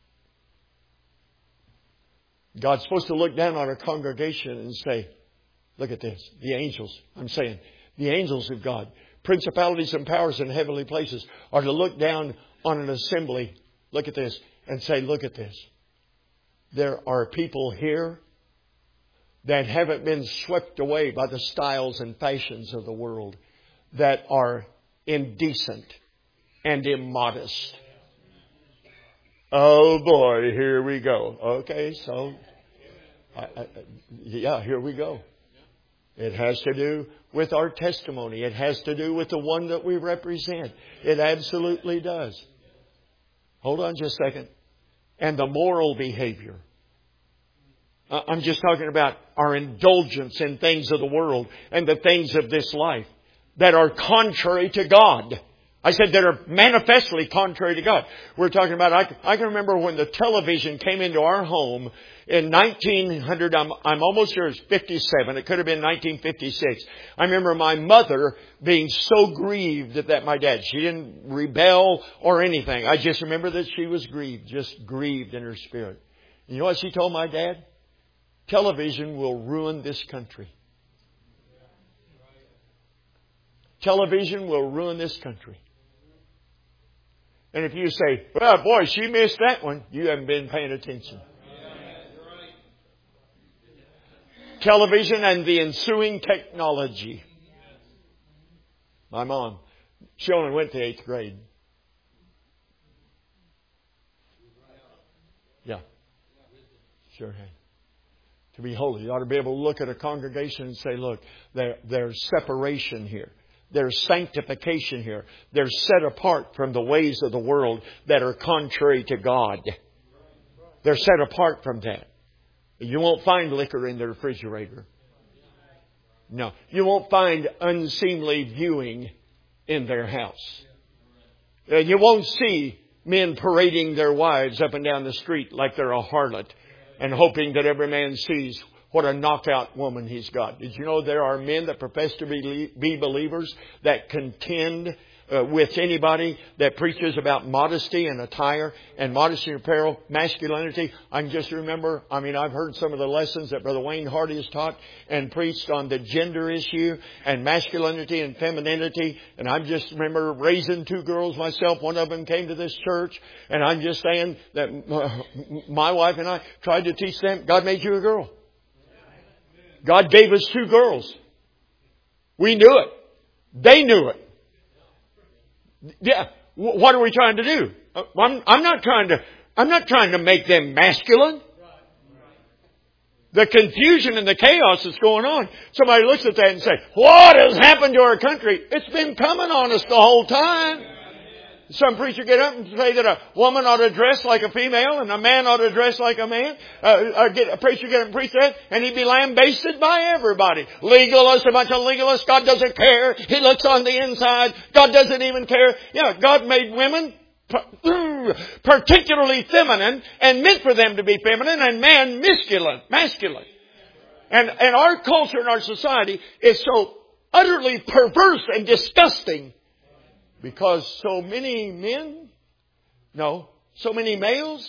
God's supposed to look down on our congregation and say, look at this. The angels, I'm saying, the angels of God, principalities and powers in heavenly places, are to look down on an assembly. Look at this. And say, look at this. There are people here that haven't been swept away by the styles and fashions of the world, that are indecent and immodest. Oh boy, here we go. Okay, so, I, I, yeah, here we go. It has to do with our testimony. It has to do with the one that we represent. It absolutely does. Hold on just a second. And the moral behavior. I'm just talking about our indulgence in things of the world and the things of this life that are contrary to God. I said that are manifestly contrary to God. We're talking about, I, I can remember when the television came into our home in nineteen hundred, I'm, I'm almost sure it's fifty-seven. It could have been nineteen fifty-six. I remember my mother being so grieved that my dad, she didn't rebel or anything. I just remember that she was grieved, just grieved in her spirit. And you know what she told my dad? Television will ruin this country. Television will ruin this country. And if you say, well, boy, she missed that one, you haven't been paying attention. Television and the ensuing technology. My mom, she only went to eighth grade. Yeah. Sure had. To be holy, you ought to be able to look at a congregation and say, look, there, there's separation here. There's sanctification here. They're set apart from the ways of the world that are contrary to God. They're set apart from that. You won't find liquor in the refrigerator. No. You won't find unseemly viewing in their house. You won't see men parading their wives up and down the street like they're a harlot and hoping that every man sees what a knockout woman he's got. Did you know there are men that profess to be, be believers that contend uh, with anybody that preaches about modesty and attire and modesty and apparel, masculinity? I can just remember, I mean, I've heard some of the lessons that Brother Wayne Hardy has taught and preached on the gender issue and masculinity and femininity. And I just remember raising two girls myself. One of them came to this church. And I'm just saying that uh, my wife and I tried to teach them, God made you a girl. God gave us two girls. We knew it. They knew it. Yeah. What are we trying to do? I'm, I'm not trying to, I'm not trying to make them masculine. The confusion and the chaos that's going on. Somebody looks at that and says, what has happened to our country? It's been coming on us the whole time. Some preacher get up and say that a woman ought to dress like a female and a man ought to dress like a man. Uh, a, get, a preacher get up and preach that and he'd be lambasted by everybody. Legalists, a bunch of legalists. God doesn't care. He looks on the inside. God doesn't even care. Yeah, God made women particularly feminine and meant for them to be feminine, and man masculine. masculine. And, and our culture and our society is so utterly perverse and disgusting. Because so many men, no, so many males.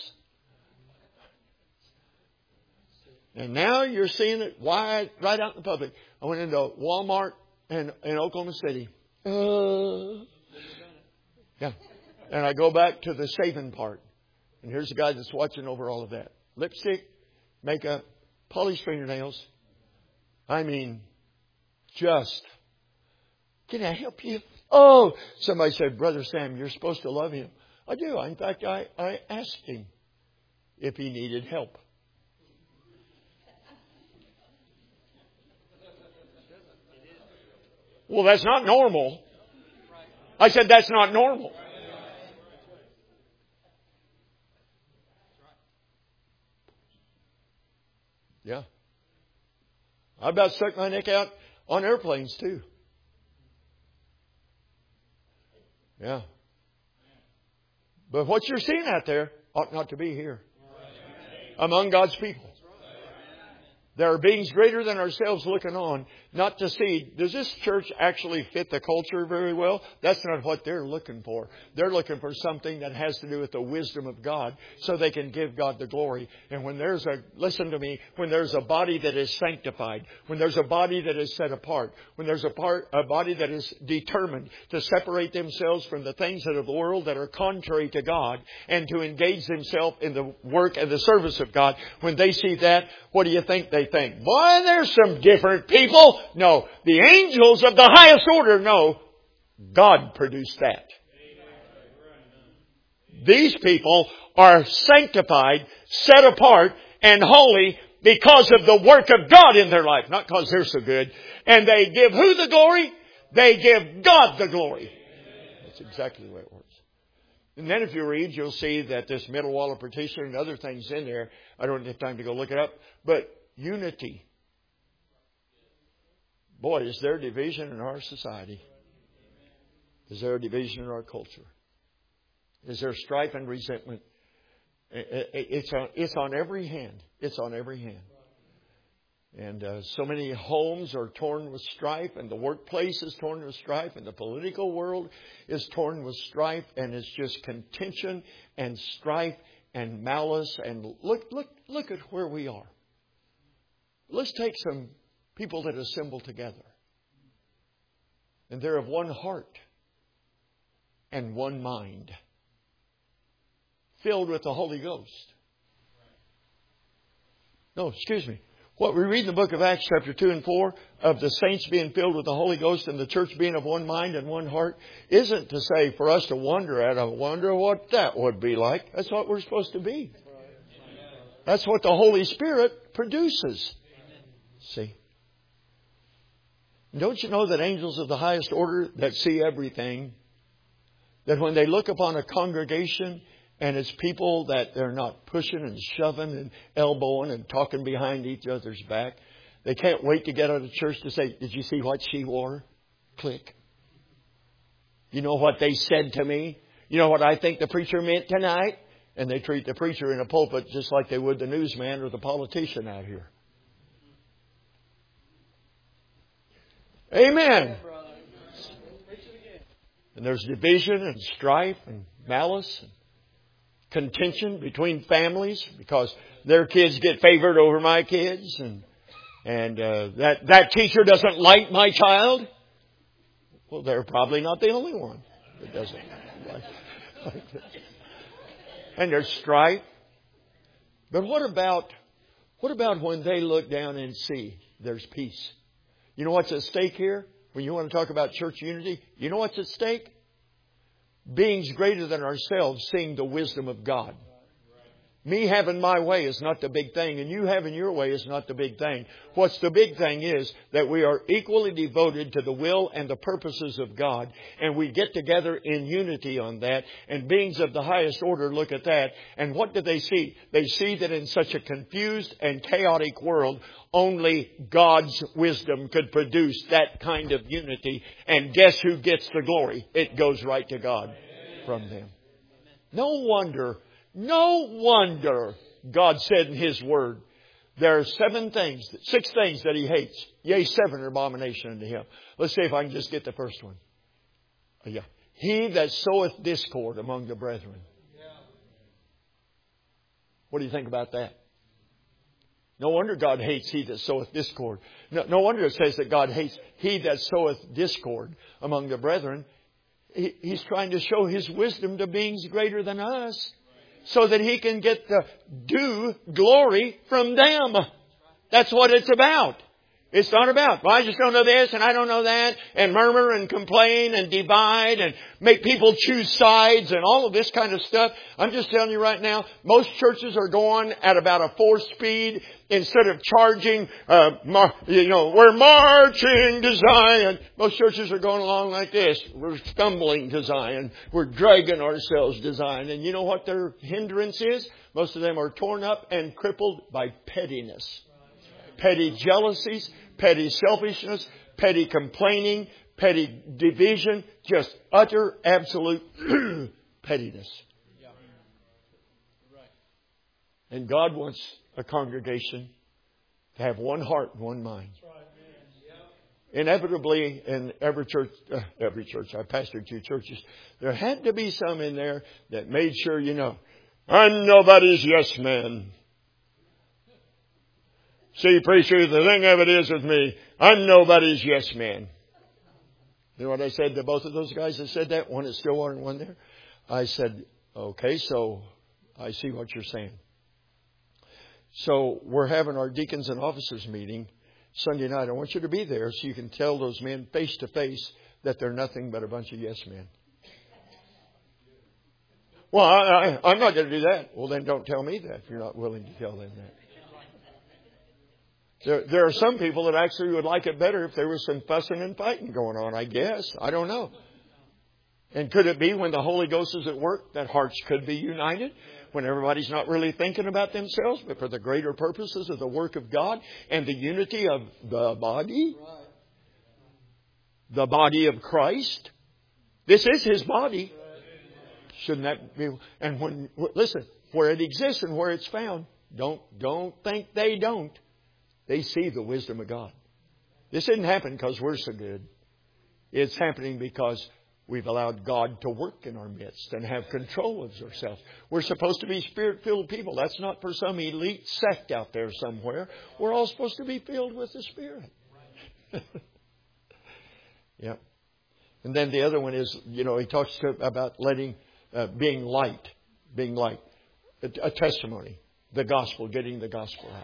And now you're seeing it wide, right out in the public. I went into Walmart in, in Oklahoma City. Uh, yeah. And I go back to the saving part. And here's a guy that's watching over all of that. Lipstick, makeup, polished fingernails. I mean, just, can I help you? Oh, somebody said, Brother Sam, you're supposed to love him. I do. In fact, I, I asked him if he needed help. Well, that's not normal. I said, that's not normal. Yeah. I about stuck my neck out on airplanes too. Yeah. But what you're seeing out there ought not to be here. Among God's people. There are beings greater than ourselves looking on, not to see, does this church actually fit the culture very well? That's not what they're looking for. They're looking for something that has to do with the wisdom of God so they can give God the glory. And when there's a, listen to me, when there's a body that is sanctified, when there's a body that is set apart, when there's a part, a body that is determined to separate themselves from the things of the world that are contrary to God and to engage themselves in the work and the service of God, when they see that, what do you think they think? Boy, there's some different people. No, the angels of the highest order know God produced that. These people are sanctified, set apart, and holy because of the work of God in their life. Not because they're so good. And they give who the glory? They give God the glory. That's exactly the way it works. And then if you read, you'll see that this middle wall of partition and other things in there, I don't have time to go look it up, but unity. Boy, is there division in our society? Is there a division in our culture? Is there strife and resentment? It's on, it's on every hand. It's on every hand. And uh, so many homes are torn with strife, and the workplace is torn with strife, and the political world is torn with strife, and it's just contention and strife and malice. And look, look, look at where we are. Let's take some people that assemble together. And they're of one heart and one mind, filled with the Holy Ghost. No, excuse me. What we read in the book of Acts chapter two and four of the saints being filled with the Holy Ghost and the church being of one mind and one heart isn't to say for us to wonder at. I wonder what that would be like. That's what we're supposed to be. That's what the Holy Spirit produces. See? Don't you know that angels of the highest order that see everything, that when they look upon a congregation and it's people that they're not pushing and shoving and elbowing and talking behind each other's back, they can't wait to get out of church to say, did you see what she wore? Click. You know what they said to me? You know what I think the preacher meant tonight? And they treat the preacher in a pulpit just like they would the newsman or the politician out here. Amen. And there's division and strife and malice and contention between families because their kids get favored over my kids, and and uh, that that teacher doesn't like my child. Well, they're probably not the only one that doesn't like, like this. And there's strife. But what about what about when they look down and see there's peace? You know what's at stake here? When you want to talk about church unity, you know what's at stake? Beings greater than ourselves seeing the wisdom of God. Me having my way is not the big thing, and you having your way is not the big thing. What's the big thing is that we are equally devoted to the will and the purposes of God, and we get together in unity on that, and beings of the highest order look at that, and what do they see? They see that in such a confused and chaotic world, only God's wisdom could produce that kind of unity, and guess who gets the glory? It goes right to God from them. No wonder No wonder God said in His Word, there are seven things, six things that He hates. Yea, seven are abomination unto Him. Let's see if I can just get the first one. Oh, yeah. He that soweth discord among the brethren. What do you think about that? No wonder God hates he that soweth discord. No, no wonder it says that God hates he that soweth discord among the brethren. he, He's trying to show His wisdom to beings greater than us so that He can get the due glory from them. That's what it's about. It's not about, well, I just don't know this and I don't know that, and murmur and complain and divide and make people choose sides and all of this kind of stuff. I'm just telling you right now, most churches are going at about a four speed instead of charging, uh, mar- you know, we're marching to Zion. Most churches are going along like this. We're stumbling to Zion. We're dragging ourselves to Zion. And you know what their hindrance is? Most of them are torn up and crippled by pettiness. Petty jealousies, petty selfishness, petty complaining, petty division, just utter, absolute pettiness. And God wants a congregation to have one heart and one mind. Inevitably, in every church, uh, every church, I pastored two churches, there had to be some in there that made sure, you know, I'm nobody's yes man. See, preacher, the thing of it is with me, I'm nobody's yes man. You know what I said to both of those guys that said that? One at Stillwater and one there. I said, okay, so I see what you're saying. So we're having our deacons and officers meeting Sunday night. I want you to be there so you can tell those men face to face that they're nothing but a bunch of yes men. Well, I, I, I'm not going to do that. Well, then don't tell me that if you're not willing to tell them that. There, there are some people that actually would like it better if there was some fussing and fighting going on, I guess. I don't know. And could it be when the Holy Ghost is at work that hearts could be united? When everybody's not really thinking about themselves, but for the greater purposes of the work of God and the unity of the body? The body of Christ? This is His body. Shouldn't that be? And when, listen, where it exists and where it's found, don't, don't think they don't. They see the wisdom of God. This didn't happen because we're so good. It's happening because we've allowed God to work in our midst and have control of ourselves. We're supposed to be Spirit-filled people. That's not for some elite sect out there somewhere. We're all supposed to be filled with the Spirit. Yeah. And then the other one is, you know, he talks to, about letting, uh, being light, being light, a, a testimony, the gospel, getting the gospel out.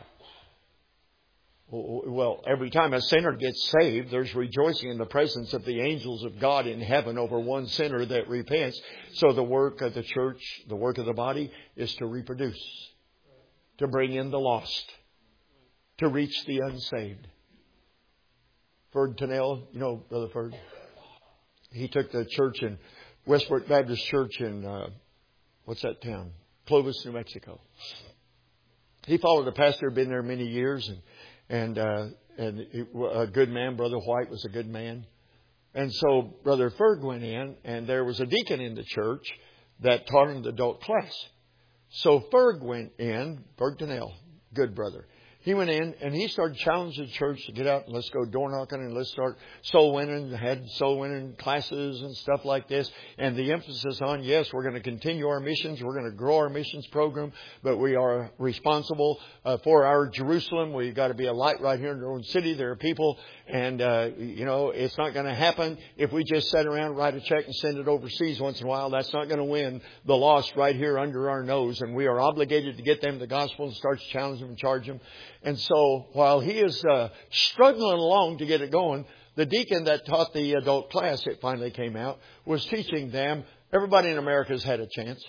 Well, every time a sinner gets saved, there's rejoicing in the presence of the angels of God in heaven over one sinner that repents. So the work of the church, the work of the body, is to reproduce, to bring in the lost, to reach the unsaved. Ferd Tennell, you know Brother Ferd? He took the church in Westport Baptist Church in, uh, what's that town? Clovis, New Mexico. He followed a pastor who had been there many years, and And, uh, and a good man, Brother White was a good man. And so Brother Ferg went in, and there was a deacon in the church that taught in the adult class. So Ferg went in, Ferg Tennell, good brother. He went in and he started challenging the church to get out and let's go door knocking and let's start soul winning. Had soul winning classes and stuff like this. And the emphasis on, yes, we're going to continue our missions. We're going to grow our missions program. But we are responsible uh, for our Jerusalem. We've got to be a light right here in our own city. There are people. And, uh, you know, it's not going to happen if we just sit around, write a check and send it overseas once in a while. That's not going to win the lost right here under our nose. And we are obligated to get them the gospel and start to challenge them and charge them. And so while he is uh, struggling along to get it going, the deacon that taught the adult class, it finally came out, was teaching them. Everybody in America has had a chance.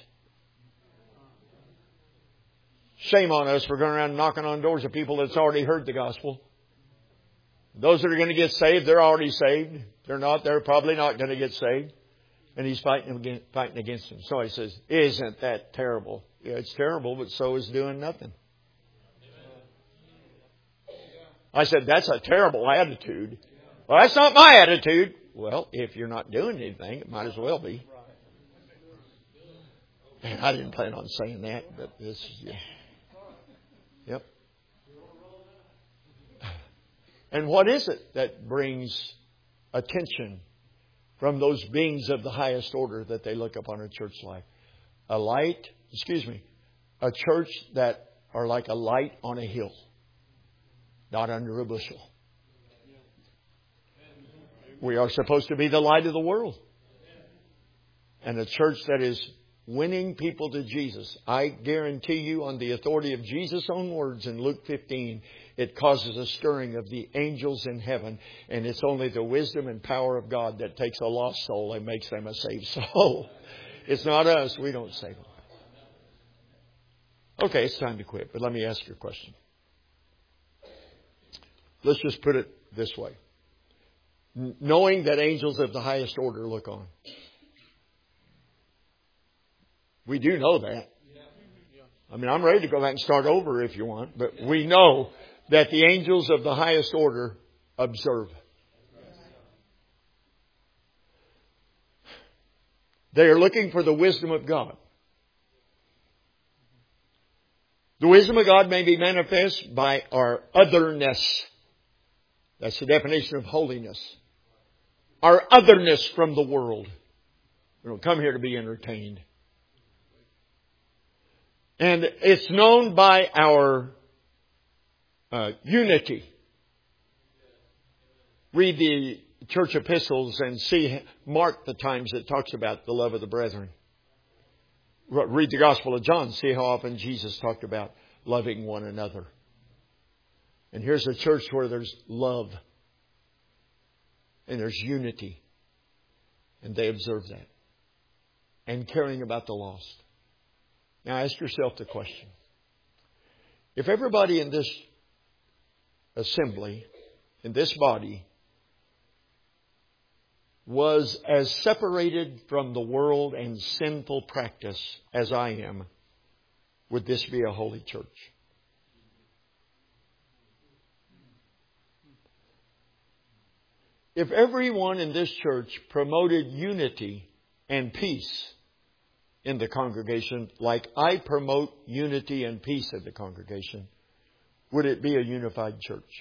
Shame on us for going around knocking on doors of people that's already heard the gospel. Those that are going to get saved, they're already saved. They're not. They're probably not going to get saved. And he's fighting against, fighting against them. So he says, isn't that terrible? Yeah, it's terrible, but so is doing nothing. I said, that's a terrible attitude. Well, that's not my attitude. Well, if you're not doing anything, it might as well be. Man, I didn't plan on saying that, but this is, yeah. Yep. And what is it that brings attention from those beings of the highest order that they look upon a church life? A light, excuse me, a church that are like a light on a hill. Not under a bushel. We are supposed to be the light of the world. and a church that is winning people to Jesus, I guarantee you on the authority of Jesus' own words in Luke fifteen, it causes a stirring of the angels in heaven. And it's only the wisdom and power of God that takes a lost soul and makes them a saved soul. It's not us. We don't save them. Okay, it's time to quit. But let me ask you a question. Let's just put it this way. Knowing that angels of the highest order look on. We do know that. I mean, I'm ready to go back and start over if you want. But we know that the angels of the highest order observe. They are looking for the wisdom of God. The wisdom of God may be manifest by our otherness. That's the definition of holiness. Our otherness from the world. We don't come here to be entertained. And it's known by our uh, unity. Read the church epistles and see, mark the times it talks about the love of the brethren. Read the Gospel of John. See how often Jesus talked about loving one another. And here's a church where there's love. And there's unity. And they observe that. And caring about the lost. Now ask yourself the question. If everybody in this assembly, in this body, was as separated from the world and sinful practice as I am, would this be a holy church? If everyone in this church promoted unity and peace in the congregation, like I promote unity and peace in the congregation, would it be a unified church?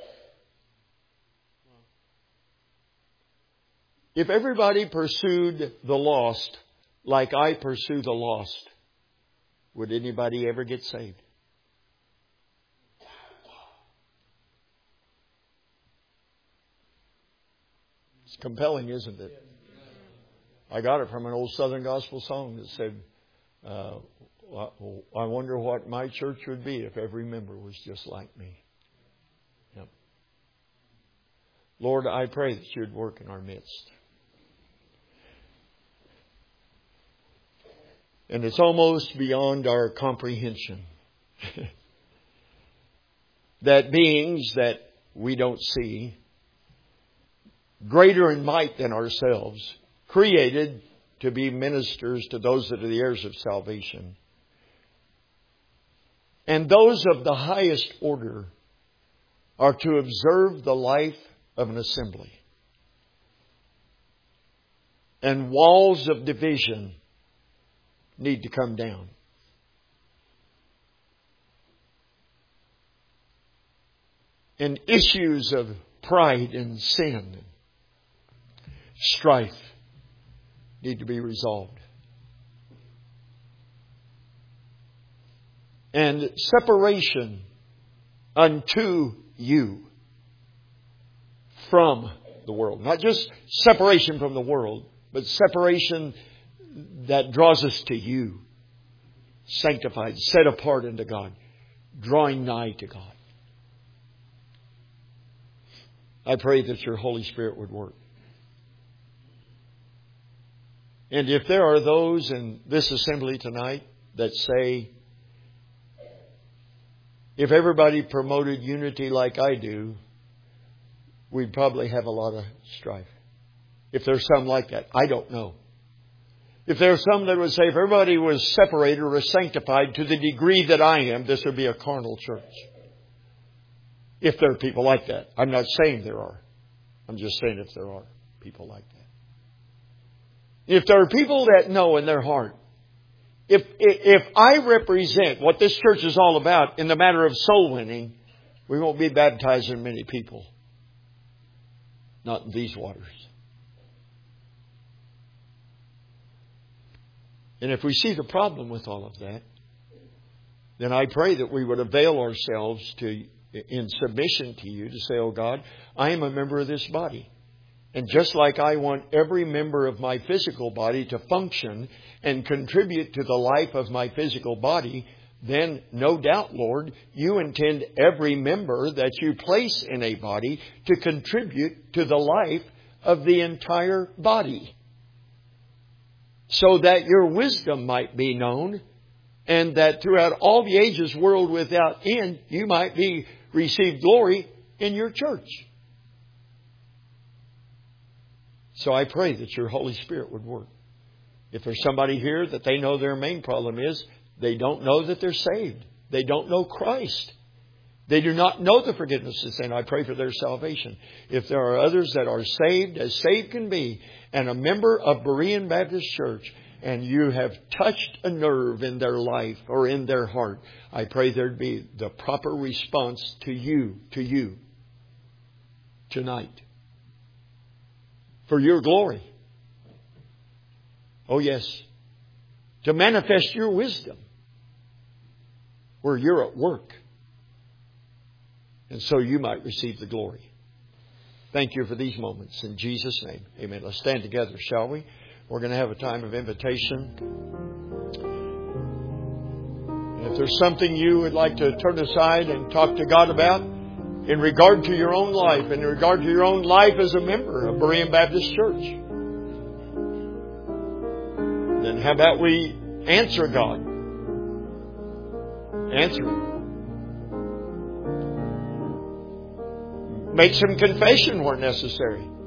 If everybody pursued the lost like I pursue the lost, would anybody ever get saved? It's compelling, isn't it? I got it from an old Southern gospel song that said, uh, I wonder what my church would be if every member was just like me. Yep. Lord, I pray that you'd work in our midst. And it's almost beyond our comprehension that beings that we don't see, greater in might than ourselves, created to be ministers to those that are the heirs of salvation, and those of the highest order are to observe the life of an assembly. And walls of division need to come down. And issues of pride and sin and strife need to be resolved. And separation unto you from the world. Not just separation from the world, but separation that draws us to you. Sanctified, set apart unto God. Drawing nigh to God. I pray that your Holy Spirit would work. And if there are those in this assembly tonight that say, if everybody promoted unity like I do, we'd probably have a lot of strife. If there's some like that, I don't know. If there's some that would say, if everybody was separated or sanctified to the degree that I am, this would be a carnal church. If there are people like that. I'm not saying there are. I'm just saying if there are people like that. If there are people that know in their heart, if, if I represent what this church is all about in the matter of soul winning, we won't be baptizing many people. Not in these waters. And if we see the problem with all of that, then I pray that we would avail ourselves to, in submission to you, to say, oh God, I am a member of this body. And just like I want every member of my physical body to function and contribute to the life of my physical body, then no doubt, Lord, you intend every member that you place in a body to contribute to the life of the entire body, so that your wisdom might be known, and that throughout all the ages, world without end, you might be receive glory in your church. So I pray that your Holy Spirit would work. If there's somebody here that they know their main problem is they don't know that they're saved. They don't know Christ. They do not know the forgiveness of sin. I pray for their salvation. If there are others that are saved, as saved can be, and a member of Berean Baptist Church, and you have touched a nerve in their life or in their heart, I pray there'd be the proper response to you, to you, tonight. For your glory. Oh yes. To manifest your wisdom where you're at work. And so you might receive the glory. Thank you for these moments. In Jesus' name. Amen. Let's stand together, shall we? We're going to have a time of invitation. And if there's something you would like to turn aside and talk to God about in regard to your own life, in regard to your own life as a member of Berean Baptist Church, then how about we answer God? Answer Him. Make some confession where necessary.